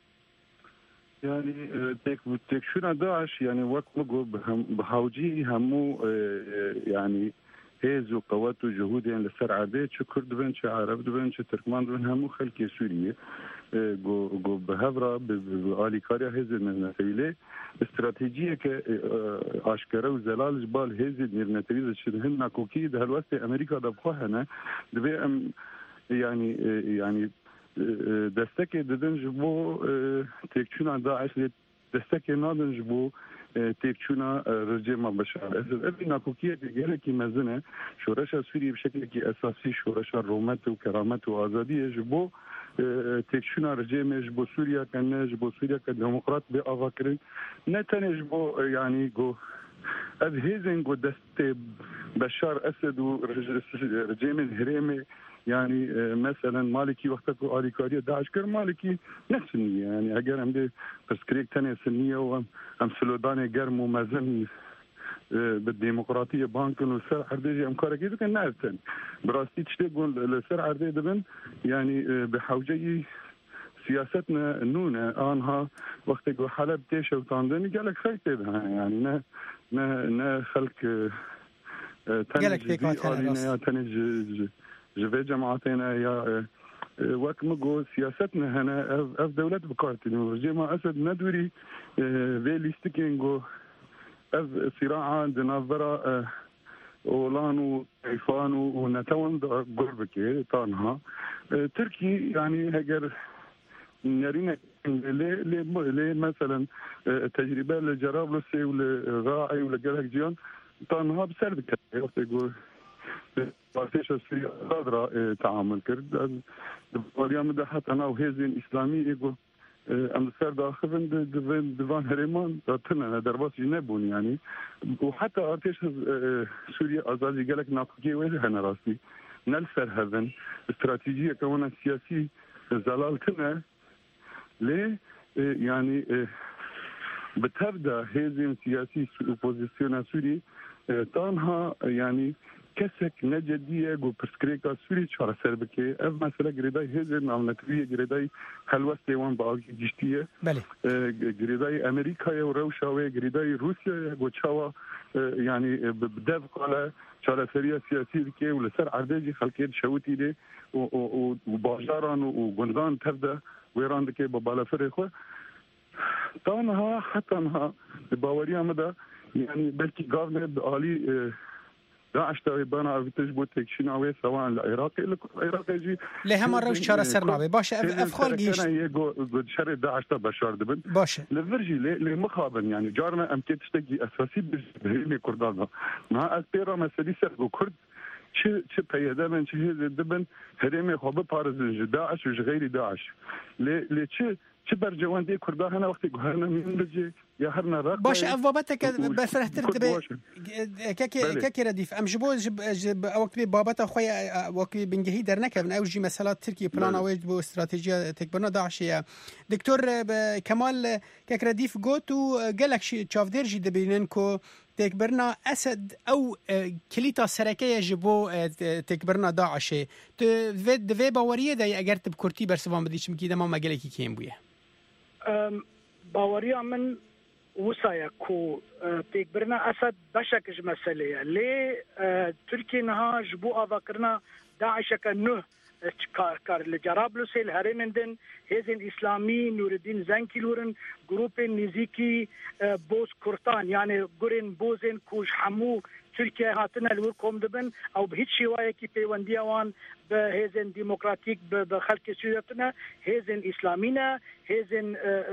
يعني تك تكشونا داعش يعني وقت مقو بهاوجي همو يعني هێز و قەوەت و جهودیان لەسەر عادێ چ کورد بن چ عرب بن چ ترکمان بن هەموو خەڵکی سووریە گۆ بە هەڤرا ئالیکاریا هێزی نێرنەتەوی لێ استراتیجیەکە ئاشکەرە و زەلالش بال هێزی نێرنەتەوی دەچن هەن ناکۆکی دە هەلوەستی ئەمریکا دەبخوا هەنە دەبێ ئەم ینی ینی دەستەکێ دەدەن ji بۆ تێکچوونا داعش لێ دەستەکێ نادن ji بۆ تێکچوونا ڕژێما بەشار ئەبی ناکۆکیەکە گەلێکی مەزنە شۆرەشە سووریە بشکلێکی ئەساسی شۆرەشە ڕۆمەت و کەرامەت و ئازادیە ji بۆ تێکچوونا ڕژێمێ ji بۆ سووریاکە نە ji بۆ سووریاکە دموکرات بێ ئاواکردن نە تەنێ ji بۆ ینی گۆ ئەv هێزên گۆ دەستێ بەشار ئەسد و ڕژێمên هەرێمێ يعني مثلا مالكي وقتك آليكارية داعش كر مالكي نفس النية يعني أجر هم ده بسكريك تانية سنية وهم هم سلوداني جرم ومزن بالديمقراطية بانكن والسر عردي أمكار كده كان نعرفن براستي تشتغل السر عردي دبن يعني بحوجي سياستنا نونة آنها وقتك وحلب تيشة وطاندني قالك خيط ده يعني نا نا نا خلق تاني تاني جوه جماعتنا يا وقت مجو سياستنا هنا اف دولة بكارتين ورجيما اسد ندوري في ليستكينجو اف صراع دنافرا اولانو ايفانو ونتوان قربكي طانها تركي يعني هجر نرينا ليه ليه مثلا تجربه لجرابلسي ولغاعي ولجرك جيان طانها بسرد وقت يقول بارتيش السوري قادرة تعامل كرد واليوم ده حتى أنا وهزين إسلامي يقول أم سر داخل دفن دفن هرمان تنا درباس جنبون يعني وحتى بارتيش سوريا أزازي قالك ناقصي وجه أنا راسي نلسر هذن استراتيجية كمان سياسي زلالتنا ليه يعني بتبدأ هزين سياسي أوبوزيسيون سوري تانها يعني كسك نجدية جو برسكريكا سوري شارع سربكي اف مثلا جريداي هزر نامنتوية جريداي هلوستي وان باقي جشتية بله جريداي امريكا وروشاوي جريداي روسيا جو تشاوا يعني بدف قال شارع سريا سياسي كي ولسر عرداجي خلقيت شوتي دي وباجاران وغنغان تبدا ويران دكي ببالا فريخو تانها حتى انها باوريا مدى يعني بلكي قابل عالي داعش تقريبا عرفتش بو تكشين عوي سواء العراق العراق يجي لهم روش شارع سرناوي باشا افخال جيش انا يجو شر داعش بشار دبن باشا لفرجي لمخابن يعني جارنا ام تشتكي اساسي بهرمي كردانا مع اسبيرا مسالي سر كرد چه چه پیدا من چه دبن هرمي خوب بارزن داعش و غير داعش ل چه چه برجواندی کرده هنر وقتی گوهرنا میندازی یا هر نرق باش افوابتك بفرحت تبي كك كك رديف ام جبو جب وقت بي بابتا خويا وقت بنجهي درنك من اوجي مسالات تركيا بلان اوج بو استراتيجيه تكبرنا داعشيه دكتور كمال كك رديف جوتو قالك شي تشاف ديرجي دبينكو تكبرنا اسد او كليتا سركيه جبو تكبرنا داعش تفيد في باوريه دا اگر تب كرتي برسوان بديش مكيده ما مجالكي كيم بويه باوريه من وصايا كو تكبرنا اسد بشكج مساله ليه تركيا نها جبو اذكرنا داعش كنه كار كار لجرابلس الهرمندن هزن اسلامي نور الدين زنكيلورن جروب نزيكي بوز كورتان يعني جورين بوزن كوش حمو تركيا هاتنا الوركم دبن او بهيت شوايه كي بيونديوان بهزن ديمقراطيك بخلق سوريتنا هزن اسلامينا هزن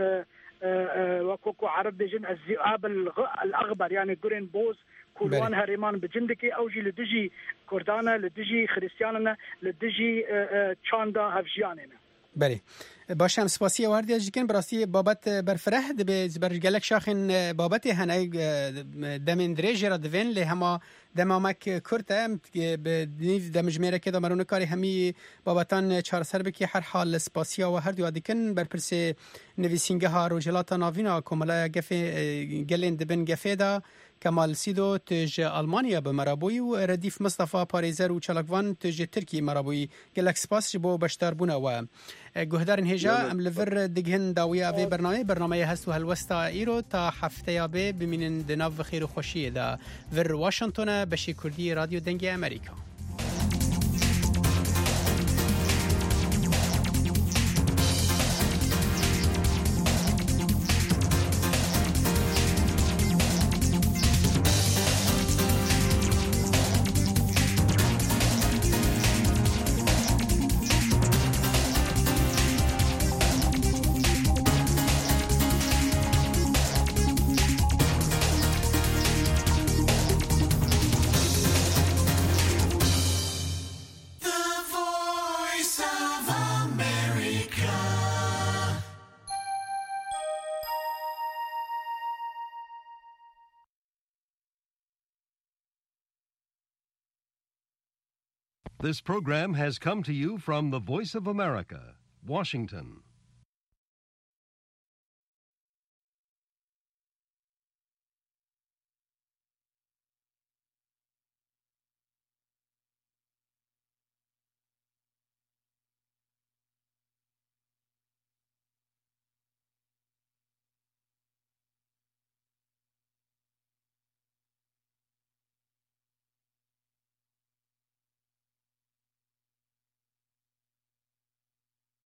وكوكو عرب بجن الذئاب الاغبر يعني جورين بوز كلوان هرمان بجندكي اوجي لدجي كردانا لدجي خريستياننا لدجي تشاندا هفجياننا بله باشه هم سپاسی واردی جکن براستی بابت برفره دبی برجلک شاخن بابت هنای دمن درجه دوین له هما دمامک کرده بدنیز دمجمره که دمرون کاری همی بابتان چهار سر بکی هر حال سپاسی و هر دو دیکن برپرس نویسینگه ها روجلات ناوینا کملا گفه گلین دبن گفه دا کمال سیدو تج آلمانیا به مرابوی و ردیف مصطفى پاریزر و چلکوان تج ترکی مرابوی گلک سپاس بو بشتر بونا و گهدارن هجا ام لفر دگهن داویا به برنامه برنامه هستو هلوستا ایرو تا هفته یابه بمینن دناو خیر و خوشی دا ور واشنطن بشی کردی رادیو دنگ امریکا. This program has come to you from the Voice of America, Washington.